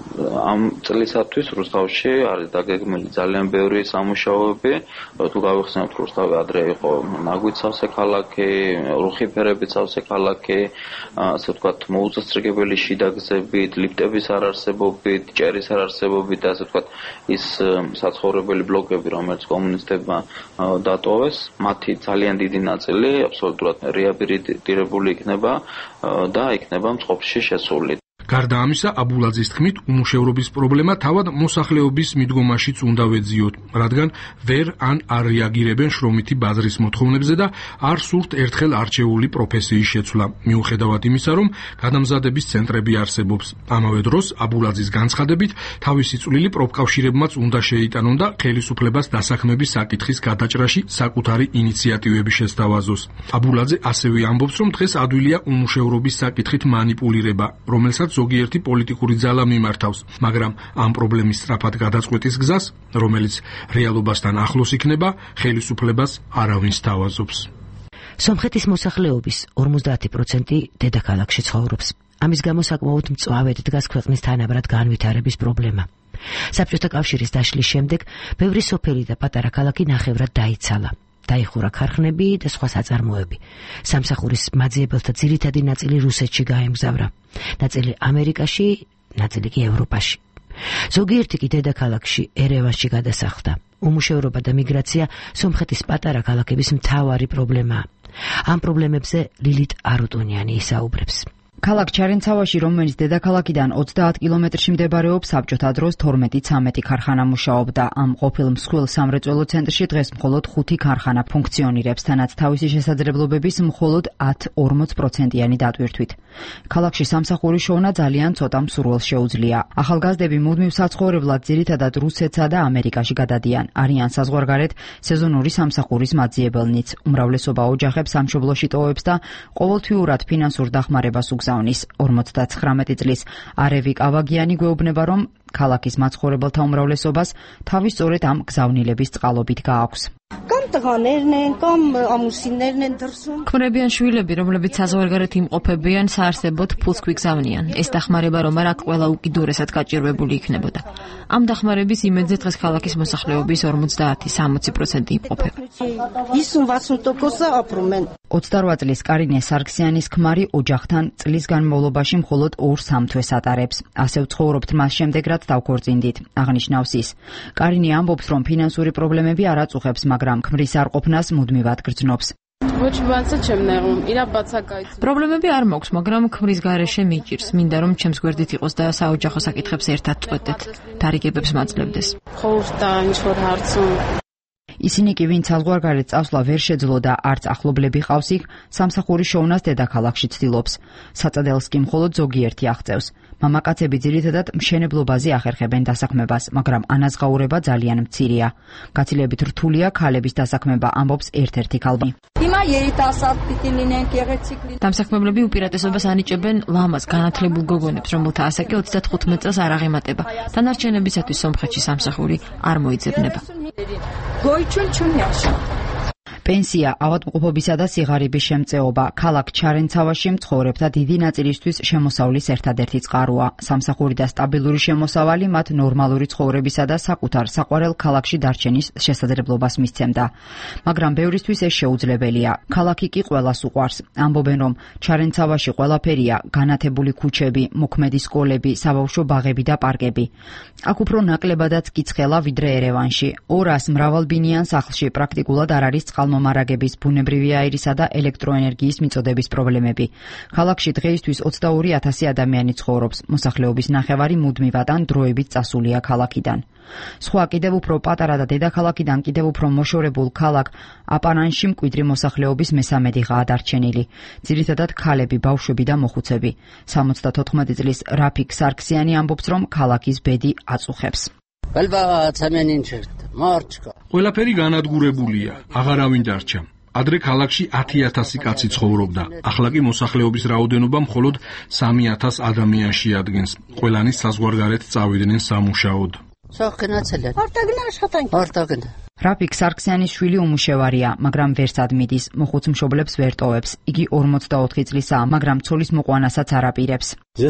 ამ წლისათვის რუსთავში არის დაგეგმილი ძალიან ბევრი სამუშაოები. თუ გავიხსენებთ, რუსთავი ადრე იყო ნაგვით სავსე ქალაქი, რუხი ფერებით სავსე ქალაქი, ასე ვთქვათ, მოუწესრიგებელი შიდა გზებით, ლიფტების არარსებობით, ჭერის არარსებობით და ასე ვთქვათ, ის საცხოვრებელი ბლოკები, რომელიც კომუნისტებმა დატოვეს, მათი ძალიან დიდი ნაწილი აბსოლუტურად რეაბილიტირებული იქნება და იქნება მწყობში შესული. გარდა ამისა, აბულაძის თქმით, უმუშევრობის პრობლემა თავად მოსახლეობის მიდგომაშიც უნდა ვეძიოთ, რადგან ვერ ან არ რეაგირებენ შრომითი ბაზრის მოთხოვნებზე და არ სურთ ერთხელ არჩეული პროფესიის შეცვლა. მიუხედავად იმისა, რომ გადამზადების ცენტრები არსებობს. ამავე დროს, აბულაძის განცხადებით, თავისი წვლილი პროფკავშირებმაც უნდა შეიტანონ და ხელისუფლებას დასაქმების საკითხის გადაჭრაში საკუთარი ინიციატივები შესთავაზოს. აბულაძე ასევე ამბობს, რომ დღეს ადვილია უმუშევრობის საკითხით მანიპულირება, რომელსაც ზოგიერთი პოლიტიკური ძალა მიმართავს, მაგრამ ამ პრობლემის სწრაფად გადაწყვეტის გზას, რომელიც რეალობასთან ახლოს იქნება, ხელისუფლებას არავინ სთავაზობს. სომხეთის მოსახლეობის ორმოცდაათი პროცენტი დედაქალაქში ცხოვრობს. ამის გამო საკმაოდ მწვავედ დგას ქვეყნის თანაბრად განვითარების პრობლემა. საბჭოთა კავშირის დაშლის შემდეგ ბევრი სოფელი და პატარა ქალაქი ნახევრად დაიცალა. დაიხურა ქარხნები და სხვა საწარმოები. სამსახურის მაძიებელთა ძირითადი ნაწილი რუსეთში გაემგზავრა. ნაწილი ამერიკაში, ნაწილი კი ევროპაში. ზოგიერთი კი დედაქალაქში, ერევანში გადასახლდა. უმუშევრობა და მიგრაცია სომხეთის პატარა ქალაქების მთავარი პრობლემაა. ამ პრობლემებზე ლილით არუტუნიანი ისაუბრებს. ქალაქ ჩარენცავაში, რომელიც დედაქალაქიდან ოცდაათ კილომეტრში მდებარეობს, საბჭოთა დროს თორმეტი ცამეტი ქარხანა მუშაობდა. ამ ყოფილ მსხვილ სამრეწველო ცენტრში დღეს მხოლოდ ხუთი ქარხანა ფუნქციონირებს, თანაც თავისი შესაძლებლობების მხოლოდ ათ-ორმოც პროცენტიანი დატვირთვით. ქალაქში სამსახურის შოვნა ძალიან ცოტა მსურველს შეუძლია. ახალგაზრდები მუდმივ საცხოვრებლად ძირითადად რუსეთსა და ამერიკაში გადადიან. არიან საზღვარგარეთ სეზონური სამსახურის მაძიებელნიც. უმრავლესობა ოჯახებს სამშობლოში ტოვებს და ყოველთვიურად ფინანსურ დახმარებას უგზავნის. ორმოცდაცხრამეტი წლის არევი კავაგიანი გვეუბნება, რომ ქალაქის მაცხოვრებელთა უმრავლესობას თავი სწორედ ამ გზავნილების წყალობით გააქვს. ტღანერნ են կամ ամուսիններն են դրսում. ქმრებიან შვილები, რომლებიც საზღვარგარეთ იმყოფებიან, საარსებოდ ფულს გვიგზავნიან. ეს დახმარება რომ არა ყველა უკიდურესად გაჭირვებული იქნებოდა. ამ დახმარების იმედზე დღეს ქალაქის მოსახლეობის ორმოცდაათი სამოცი პროცენტი იმყოფება. հիսուն-վաթսուն տոկոսը ապրում են. ოცდარვა წლის კარინე სარქსიანის ქმარი ოჯახთან წლის განმავლობაში მხოლოდ ორ-სამ თვეს ატარებს. ასევე ცხოვრობთ მას შემდეგ, რაც დავქორწინდით. აღნიშნავს ის. კარინე ამბობს, რომ ფინანსური პრობლემები არ აწუხებს, მაგრამ ქმრის არყოფნას მუდმივად გრძნობს. პრობლემები არ მაქვს, მაგრამ ქმრის გარეშე მიჭირს. მინდა რომ ჩემს გვერდით იყოს და საოჯახო საკითხებს ერთად წყვეტდეთ. დარიგებებს მაძლევდეს. ისინი კი ვინც საზღვარგარეთ წასვლა ვერ შეძლო და არც ახლობლები ყავს იქ, სამსახური შოვნას დედაქალაქში ცდილობს. საწადელს კი მხოლოდ ზოგიერთი აღწევს. მამაკაცები ძირითადად მშენებლობაზე ახერხებენ დასაქმებას, მაგრამ ანაზღაურება ძალიან მცირეა. გაცილებით რთულია ქალების დასაქმება, ამბობს ერთ-ერთი ქალბატონი. დამსაქმებლები უპირატესობას ანიჭებენ ლამაზ განათლებულ გოგონებს, რომელთა ასაკი ოცდათხუთმეტ წელს არ აღემატება. დანარჩენებისათვის სომხეთში სამსახური არ მოიძებნება. პენსია, ავადმყოფობისა და სიღარიბის შემწეობა, ქალაქ ჩარენცავაში მცხოვრებთა დიდი ნაწილისთვის შემოსავლის ერთადერთი წყაროა. სამსახური და სტაბილური შემოსავალი მათ ნორმალური ცხოვრებისა და საკუთარ საყვარელ ქალაქში დარჩენის შესაძლებლობას მისცემდა. მაგრამ ბევრისთვის ეს შეუძლებელია. ქალაქი კი ყველას უყვარს. ამბობენ, რომ ჩარენცავაში ყველაფერია, განათებული ქუჩები, მოქმედი სკოლები, საბავშვო ბაღები და პარკები. აქ უფრო ნაკლებადაც კიცხელა ვიდრე ერევანში. ორას მრავალბინიან სახლში პრაქტიკულად არ არის წყალმომარაგების, ბუნებრივი აირისა და ელექტროენერგიის მიწოდების პრობლემები. ქალაქში დღეისთვის ოცდაორი ათასი ადამიანი ცხოვრობს. მოსახლეობის ნახევარი მუდმივად ან დროებით წასულია ქალაქიდან. სხვა კიდევ უფრო პატარა და დედაქალაქიდან კიდევ უფრო მოშორებულ ქალაქ აპარანში მკვიდრი მოსახლეობის მესამედიღაა დარჩენილი. ძირითადად ქალები, ბავშვები და მოხუცები. სამოცდათოთხმეტი წლის რაფიკ სარქსიანი ამბობს, რომ ქალაქის ბედი აწუხებს. ყველაფერი განადგურებულია, აღარავინ დარჩა. ადრე ქალაქში ათი ათასი კაცი ცხოვრობდა. ახლა კი მოსახლეობის რაოდენობა მხოლოდ სამი ათას ადამიანს შეადგენს. ყველანი საზღვარგარეთ წავიდნენ სამუშაოდ. რაფიკ სარქსიანის შვილი უმუშევარია, მაგრამ ვერსად მიდის, მოხუც მშობლებს ვერ ტოვებს. იგი ორმოცდაოთხი წლისაა, მაგრამ ცოლის მოყვანასაც არ აპირებს.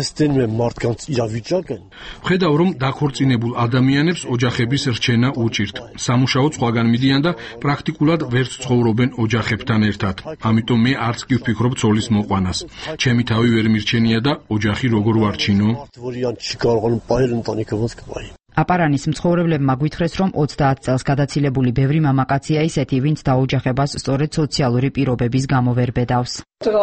ვხედავ, რომ დაქორწინებულ ადამიანებს ოჯახების რჩენა უჭირთ. სამუშაოდ სხვაგან მიდიან და პრაქტიკულად ვერც ცხოვრობენ ოჯახებთან ერთად. ამიტომ მე არც კი ვფიქრობ ცოლის მოყვანას. ჩემი თავი ვერ მირჩენია და ოჯახი როგორ ვარჩინო? აპარანის მცხოვრებლებმა გვითხრეს, რომ ოცდაათ წელს გადაცილებული ბევრი მამაკაცია ისეთი, ვინც დაოჯახებას სწორედ სოციალური პირობების გამო ვერ ბედავს.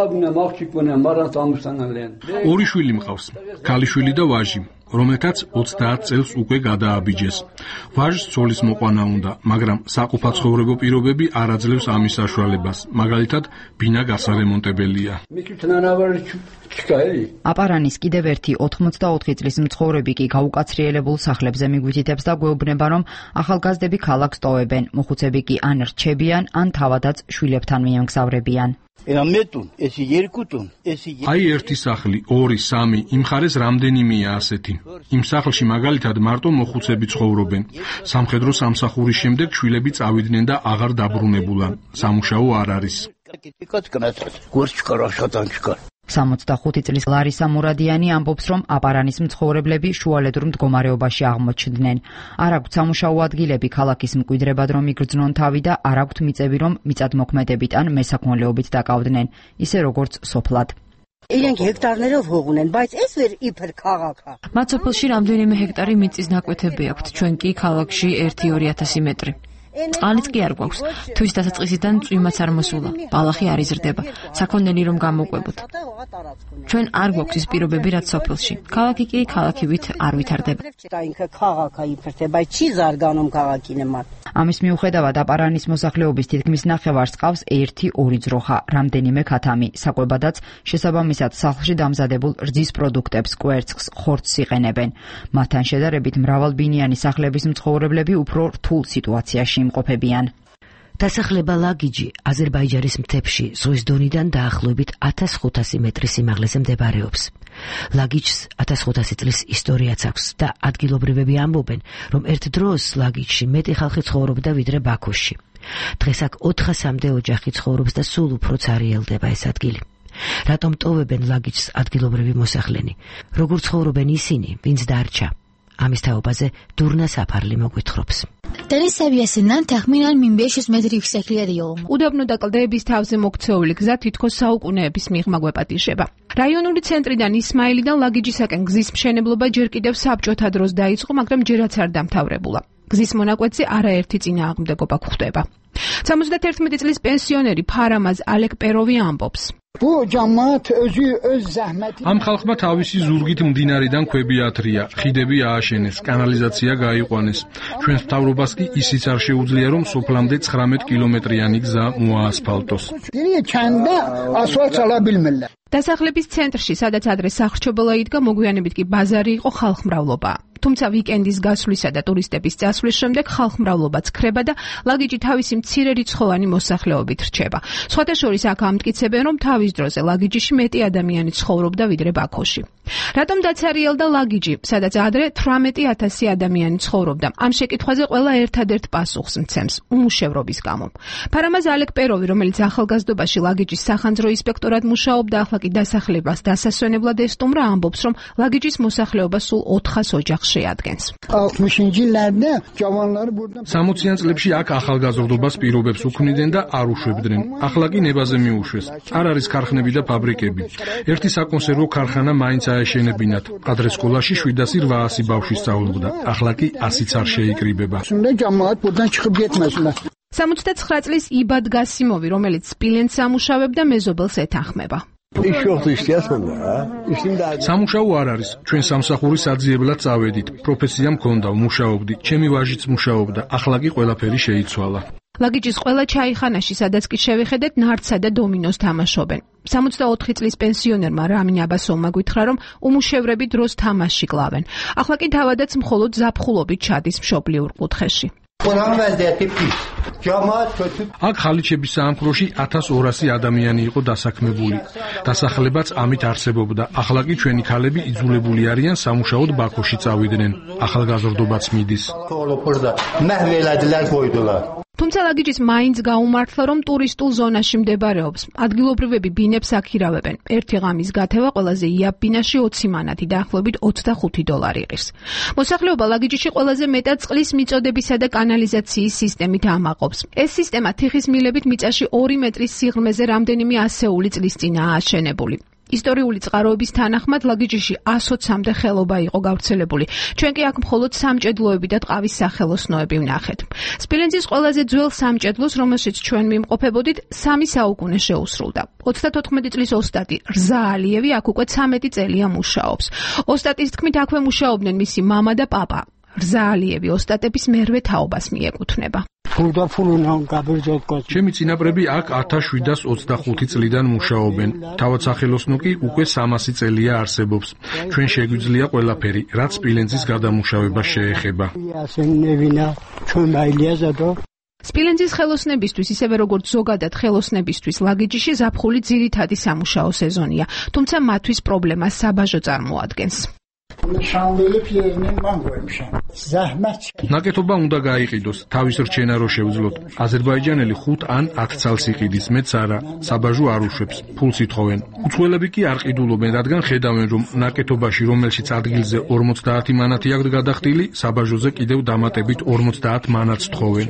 ორი შვილი მყავს, ქალიშვილი და ვაჟი, რომელთაც ოცდაათ წელს უკვე გადააბიჯეს. ვაჟს ცოლის მოყვანა უნდა, მაგრამ საყოფაცხოვრებო პირობები არ აძლევს ამის საშუალებას. მაგალითად, ბინა გასარემონტებელია. აპარანის კიდევ ერთი ოთხმოცდაოთხი წლის მცხოვრები კი გაუკაცრიელებულ სახლებზე მიგვითითებს და გვეუბნება, რომ ახალგაზრდები ქალაქს ტოვებენ, მოხუცები კი ან რჩებიან, ან თავადაც შვილებთან მიემგზავრებიან. აი ერთი სახლი, ორი, სამი, იმ ხარეს რამდენიმეა ასეთი. იმ სახლში მაგალითად მარტო მოხუცები ცხოვრობენ. სამხედრო სამსახურის შემდეგ შვილები წავიდნენ და აღარ დაბრუნებულან. სამუშაო არ არის. სამოცდახუთი წლის ლარისა მურადიანი ამბობს, რომ აპარანის მცხოვრებლები შუალედურ მდგომარეობაში აღმოჩნდნენ. არ აქვთ სამუშაო ადგილები ქალაქის მკვიდრებად რომ იგრძნონ თავი და არ აქვთ მიწები რომ მიწადმოქმედებით ან მესაქონლეობით დაკავდნენ, ისე როგორც სოფლად. მათ სოფელში რამდენიმე ჰექტარი მიწის ნაკვეთები აქვთ, ჩვენ კი ქალაქში ერთი-ორი ათასი მეტრი. წყალიც კი არ გვაქვს. თვის დასაწყისიდან წვიმაც არ მოსულა. ბალახი არ იზრდება. საქონელი რომ გამოყვებოთ. ჩვენ არ გვაქვს ის პირობები, რაც სოფელში. ქალაქი კი ქალაქივით არ ვითარდება. ამის მიუხედავად აპარანის მოსახლეობის თითქმის ნახევარს ყავს ერთი-ორი ძროხა, რამდენიმე ქათამი, საკვებადაც შესაბამისად სახლში დამზადებულ რძის პროდუქტებს, კვერცხს, ხორცს იყენებენ. მათთან შედარებით მრავალბინიანი სახლების მცხოვრებლები უფრო რთულ სიტუაციაში იმყოფებიან. დასახლება ლაგიჯი აზერბაიჯანის მთებში ზღვის დონიდან დაახლოებით ათას ხუთასი მეტრის სიმაღლეზე მდებარეობს. ლაგიჯს ათას ხუთასი წლის ისტორიაც აქვს და ადგილობრივები ამბობენ, რომ ერთ დროს ლაგიჯში მეტი ხალხი ცხოვრობდა ვიდრე ბაქოში. დღეს აქ ოთხასამდე ოჯახი ცხოვრობს და სულ უფრო ცარიელდება ეს ადგილი. რატომ ტოვებენ ლაგიჯს ადგილობრივი მოსახლენი? როგორ ცხოვრობენ ისინი, ვინც დარჩა? ამის თაობაზე დურნა საფარლი მოგვითხრობს. უდაბნო და კლდეების თავზე მოქცეული გზა თითქოს საუკუნეების მიღმა გვეპატიჟება. რაიონული ცენტრიდან ისმაილიდან ლაგიჯისაკენ გზის მშენებლობა ჯერ კიდევ საბჭოთა დროს დაიწყო, მაგრამ ჯერაც არ დამთავრებულა. გზის მონაკვეთზე არაერთი წინააღმდეგობა გვხვდება. სამოცდაერთმეტი წლის პენსიონერი ფარამაზ ალეკპეროვი ამბობს. ამ ხალხმა თავისი ზურგით მდინარიდან ქვები ათრია, ხიდები ააშენეს, კანალიზაცია გაიყვანეს. ჩვენს მთავრობას კი ისიც არ შეუძლია, რომ სოფლამდე ცხრამეტ კილომეტრიანი გზა მოაასფალტოს. დასახლების ცენტრში, სადაც ადრე სახრჩობელა იდგა, მოგვიანებით კი ბაზარი იყო, ხალხმრავლობა. თუმცა ვიკენდის გასვლისა და ტურისტების წასვლის შემდეგ ხალხმრავლობა ცქრება და ლაგიჯი თავისი მცირე რიცხოვანი მოსახლეობით რჩება. სხვათა შორის აქ ამტკიცებენ, რომ თავის დროზე ლაგიჯში მეტი ადამიანი ცხოვრობდა ვიდრე ბაქოში. რატომ დაცარიელდა ლაგიჯი, სადაც ადრე თვრამეტი ათასი ადამიანი ცხოვრობდა? ამ შეკითხვაზე ყველა ერთადერთ პასუხს მცემს უმუშევრობის გამო. ფარამაზ ალეკპეროვი, რომელიც ახალგაზრდობაში ლაგიჯის სახანძრო ინსპექტორად მუშაობდა, ახლა კი დასახლებას დასასვენებლად ესტუმრა, ამბობს, რომ ლაგიჯის მოსახლეობა სულ ოთხას ოჯახს შეადგენს. სამოციან წლებში აქ ახალგაზრდობას პირობებს უქმნიდნენ და არ უშვებდნენ. ახლა კი ნებაზე მიუშვეს. არ არის ქარხნები და ფაბრიკები. ერთი საკონსერვო ქარხანა მაინც აეშენებინათ. ადრე სკოლაში შვიდასი რვაასი ბავშვი სწავლობდა. ახლა კი ასიც არ შეიკრიბება. სამოცდაცხრა წლის იბად გასიმოვი, რომელიც სპილენძს ამუშავებდა, მეზობელს ეთანხმება. სამუშაო არ არის. ჩვენ სამსახური საძიებლად წავედით. პროფესია მქონდა, მუშაობდი. ჩემი ვაჟიც მუშაობდა. ახლა კი ყველაფერი შეიცვალა. ლაგიჯის ყველა ჩაიხანაში, სადაც კი შევიხედეთ, ნარდსა და დომინოს თამაშობენ. სამოცდაოთხი წლის პენსიონერმა რამინ აბასოვმა გითხრა, რომ უმუშევრები დროს თამაში კლავენ. ახლა კი თავადაც მხოლოდ ზაფხულობით ჩადის მშობლიურ კუთხეში. აქ ხალიჩების საამქროში ათას ორასი ადამიანი იყო დასაქმებული. დასახლებაც ამით არსებობდა. ახლა კი ჩვენი ქალები იძულებული არიან სამუშაოდ ბაქოში წავიდნენ. ახალგაზრდობაც მიდის. თუმცა ლაგიჯის მაინც გაუმართლა, რომ ტურისტულ ზონაში მდებარეობს. ადგილობრივები ბინებს აქირავებენ. ერთი ღამის გათევა ყველაზე იაფ ბინაში ოცი მანათი, დაახლოებით ოცდახუთი დოლარი ღირს. მოსახლეობა ლაგიჯში ყველაზე მეტად წყლის მიწოდებისა და კანალიზაციის სისტემით ამაყობს. ეს სისტემა თიხის მილებით მიწაში ორი მეტრის სიღრმეზე რამდენიმე ასეული წლის წინაა აშენებული. ისტორიული წყაროების თანახმად ლაგიჯში ასოცამდე ხელობა იყო გავრცელებული. ჩვენ კი აქ მხოლოდ სამჭედლოები და ტყავის სახელოსნოები ვნახეთ. სპილენძის ყველაზე ძველ სამჭედლოს, რომელშიც ჩვენ მიმყოფებოდით, სამი საუკუნე შეუსრულდა. ოცდათოთხმეტი წლის ოსტატი რზა ალიევი აქ უკვე ცამეტი წელია მუშაობს. ოსტატის თქმით, აქვე მუშაობდნენ მისი მამა და პაპა. რზა ალიევი ოსტატების მერვე თაობას მიეკუთვნება. ჩემი წინაპრები აქ ათას შვიდას ოცდახუთი წლიდან მუშაობენ. თავად სახელოსნო კი უკვე სამასი წელია არსებობს. ჩვენ შეგვიძლია ყველაფერი, რაც სპილენძის გადამუშავებას შეეხება. სპილენძის ხელოსნებისთვის, ისევე როგორც ზოგადად ხელოსნებისთვის, ლაგიჯში ზაფხული ძირითადი სამუშაო სეზონია, თუმცა მათთვის პრობლემას საბაჟო წარმოადგენს. ნაკეთობა უნდა გაიყიდოს, თავის რჩენა რო შევძლოთ. აზერბაიჯანელი ხუთ ან ათ ცალს იყიდის, მეც არა, საბაჟო არ უშვებს, ფულს ითხოვენ. უცხოელები კი არ ყიდულობენ, რადგან ხედავენ, რომ ნაკეთობაში, რომელშიც ადგილზე ორმოცდაათი მანათი აქვს გადახდილი, საბაჟოზე კიდევ დამატებით ორმოცდაათ მანათს თხოვენ.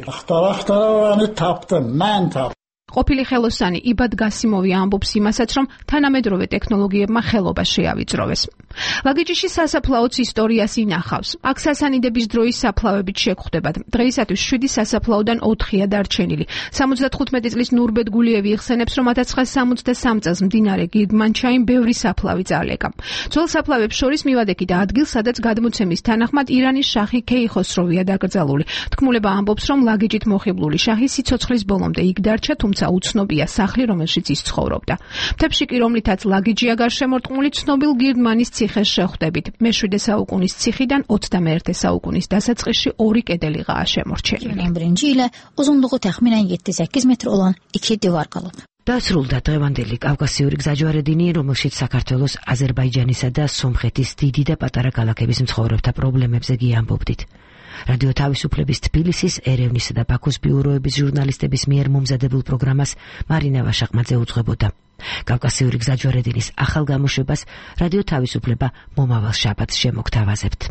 ყოფილი ხელოსანი იბად გასიმოვი ამბობს იმასაც, რომ თანამედროვე ტექნოლოგიებმა ხელობა შეავიწროვეს. ლაგიჯში სასაფლაოც ისტორიას ინახავს. აქ სასანიდების დროის საფლავებით შეგხვდებათ. დღეისათვის შვიდი სასაფლაოდან ოთხია დარჩენილი. სამოცდათხუთმეტი წლის ნურბეთ გულიევი იხსენებს, რომ ათას ცხრაასა სამოცდასამ წელს მდინარე გირდმანჩაიმ ბევრი საფლავი წალეკა. ძველ საფლავებს შორის მივადგეთ ადგილს, სადაც გადმოცემის თანახმად ირანის შაჰი ქეიხოსროვია დაკრძალული. თქმულება ამბობს, რომ ლაგიჯით მოხიბლული შაჰი სიცოცხლის ბოლომდე იქ დარჩა, თუმცა უცნობია სახლი, რომელშიც ის ცხოვრობდა. მთებში კი, რომლითაც ლაგიჯია გარშემორტყმული, ცნობილ გირდმანის ციხეს შეხვდებით. მეშვიდე საუკუნის ციხიდან ოცდამეერთე საუკუნის დასაწყისში ორი კედელიღაა შემორჩენილი. uzunluğu təxminən yeddi səkkiz metr olan iki divar qalıb. დასრულდა დღევანდელი კავკასიური გზაჯვარედინი, რომელშიც საქართველოს, აზერბაიჯანისა და სომხეთის დიდი და პატარა ქალაქების მცხოვრებთა პრობლემებზე გიამბობდით. რადიო თავისუფლების თბილისის, ერევნისა და ბაქოს ბიუროების ჟურნალისტების მიერ მომზადებულ პროგრამას მარინა ვაშაყმაძე უძღვებოდა. კავკასიური გზაჯვარედინის ახალ გამოშვებას რადიო თავისუფლება მომავალ შაბათს შემოგთავაზებთ.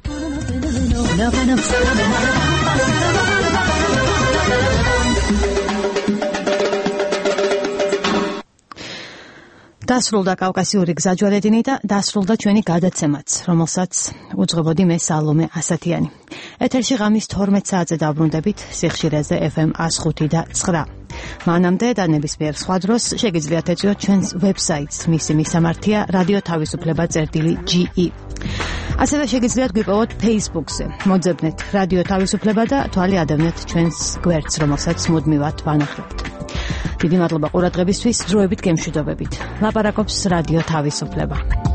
დასრულდა კავკასიური გზაჯვარედინი და დასრულდა ჩვენი გადაცემაც, რომელსაც უძღვებოდი მე სალომე ასათიანი. ეთერში ღამის თორმეტ საათზე დავბრუნდებით სიხშირეზე ეფ ემ one oh five და nine. მანამდე და ნებისმიერ სხვა დროს შეგიძლიათ ეწვიოთ ჩვენს ვებსაიტს, მისი მისამართია რადიო თავისუფლება წერტილი ჯი ი. ასევე შეგიძლიათ გვიპოვოთ Facebook-ზე. მოძებნეთ რადიო თავისუფლება და თვალი ადევნეთ ჩვენს გვერდს, რომელსაც მუდმივად ვანახავთ. დიდი მადლობა ყურადღებისთვის, დროებით გემშვიდობებით. ლაპარაკობს რადიო თავისუფლება.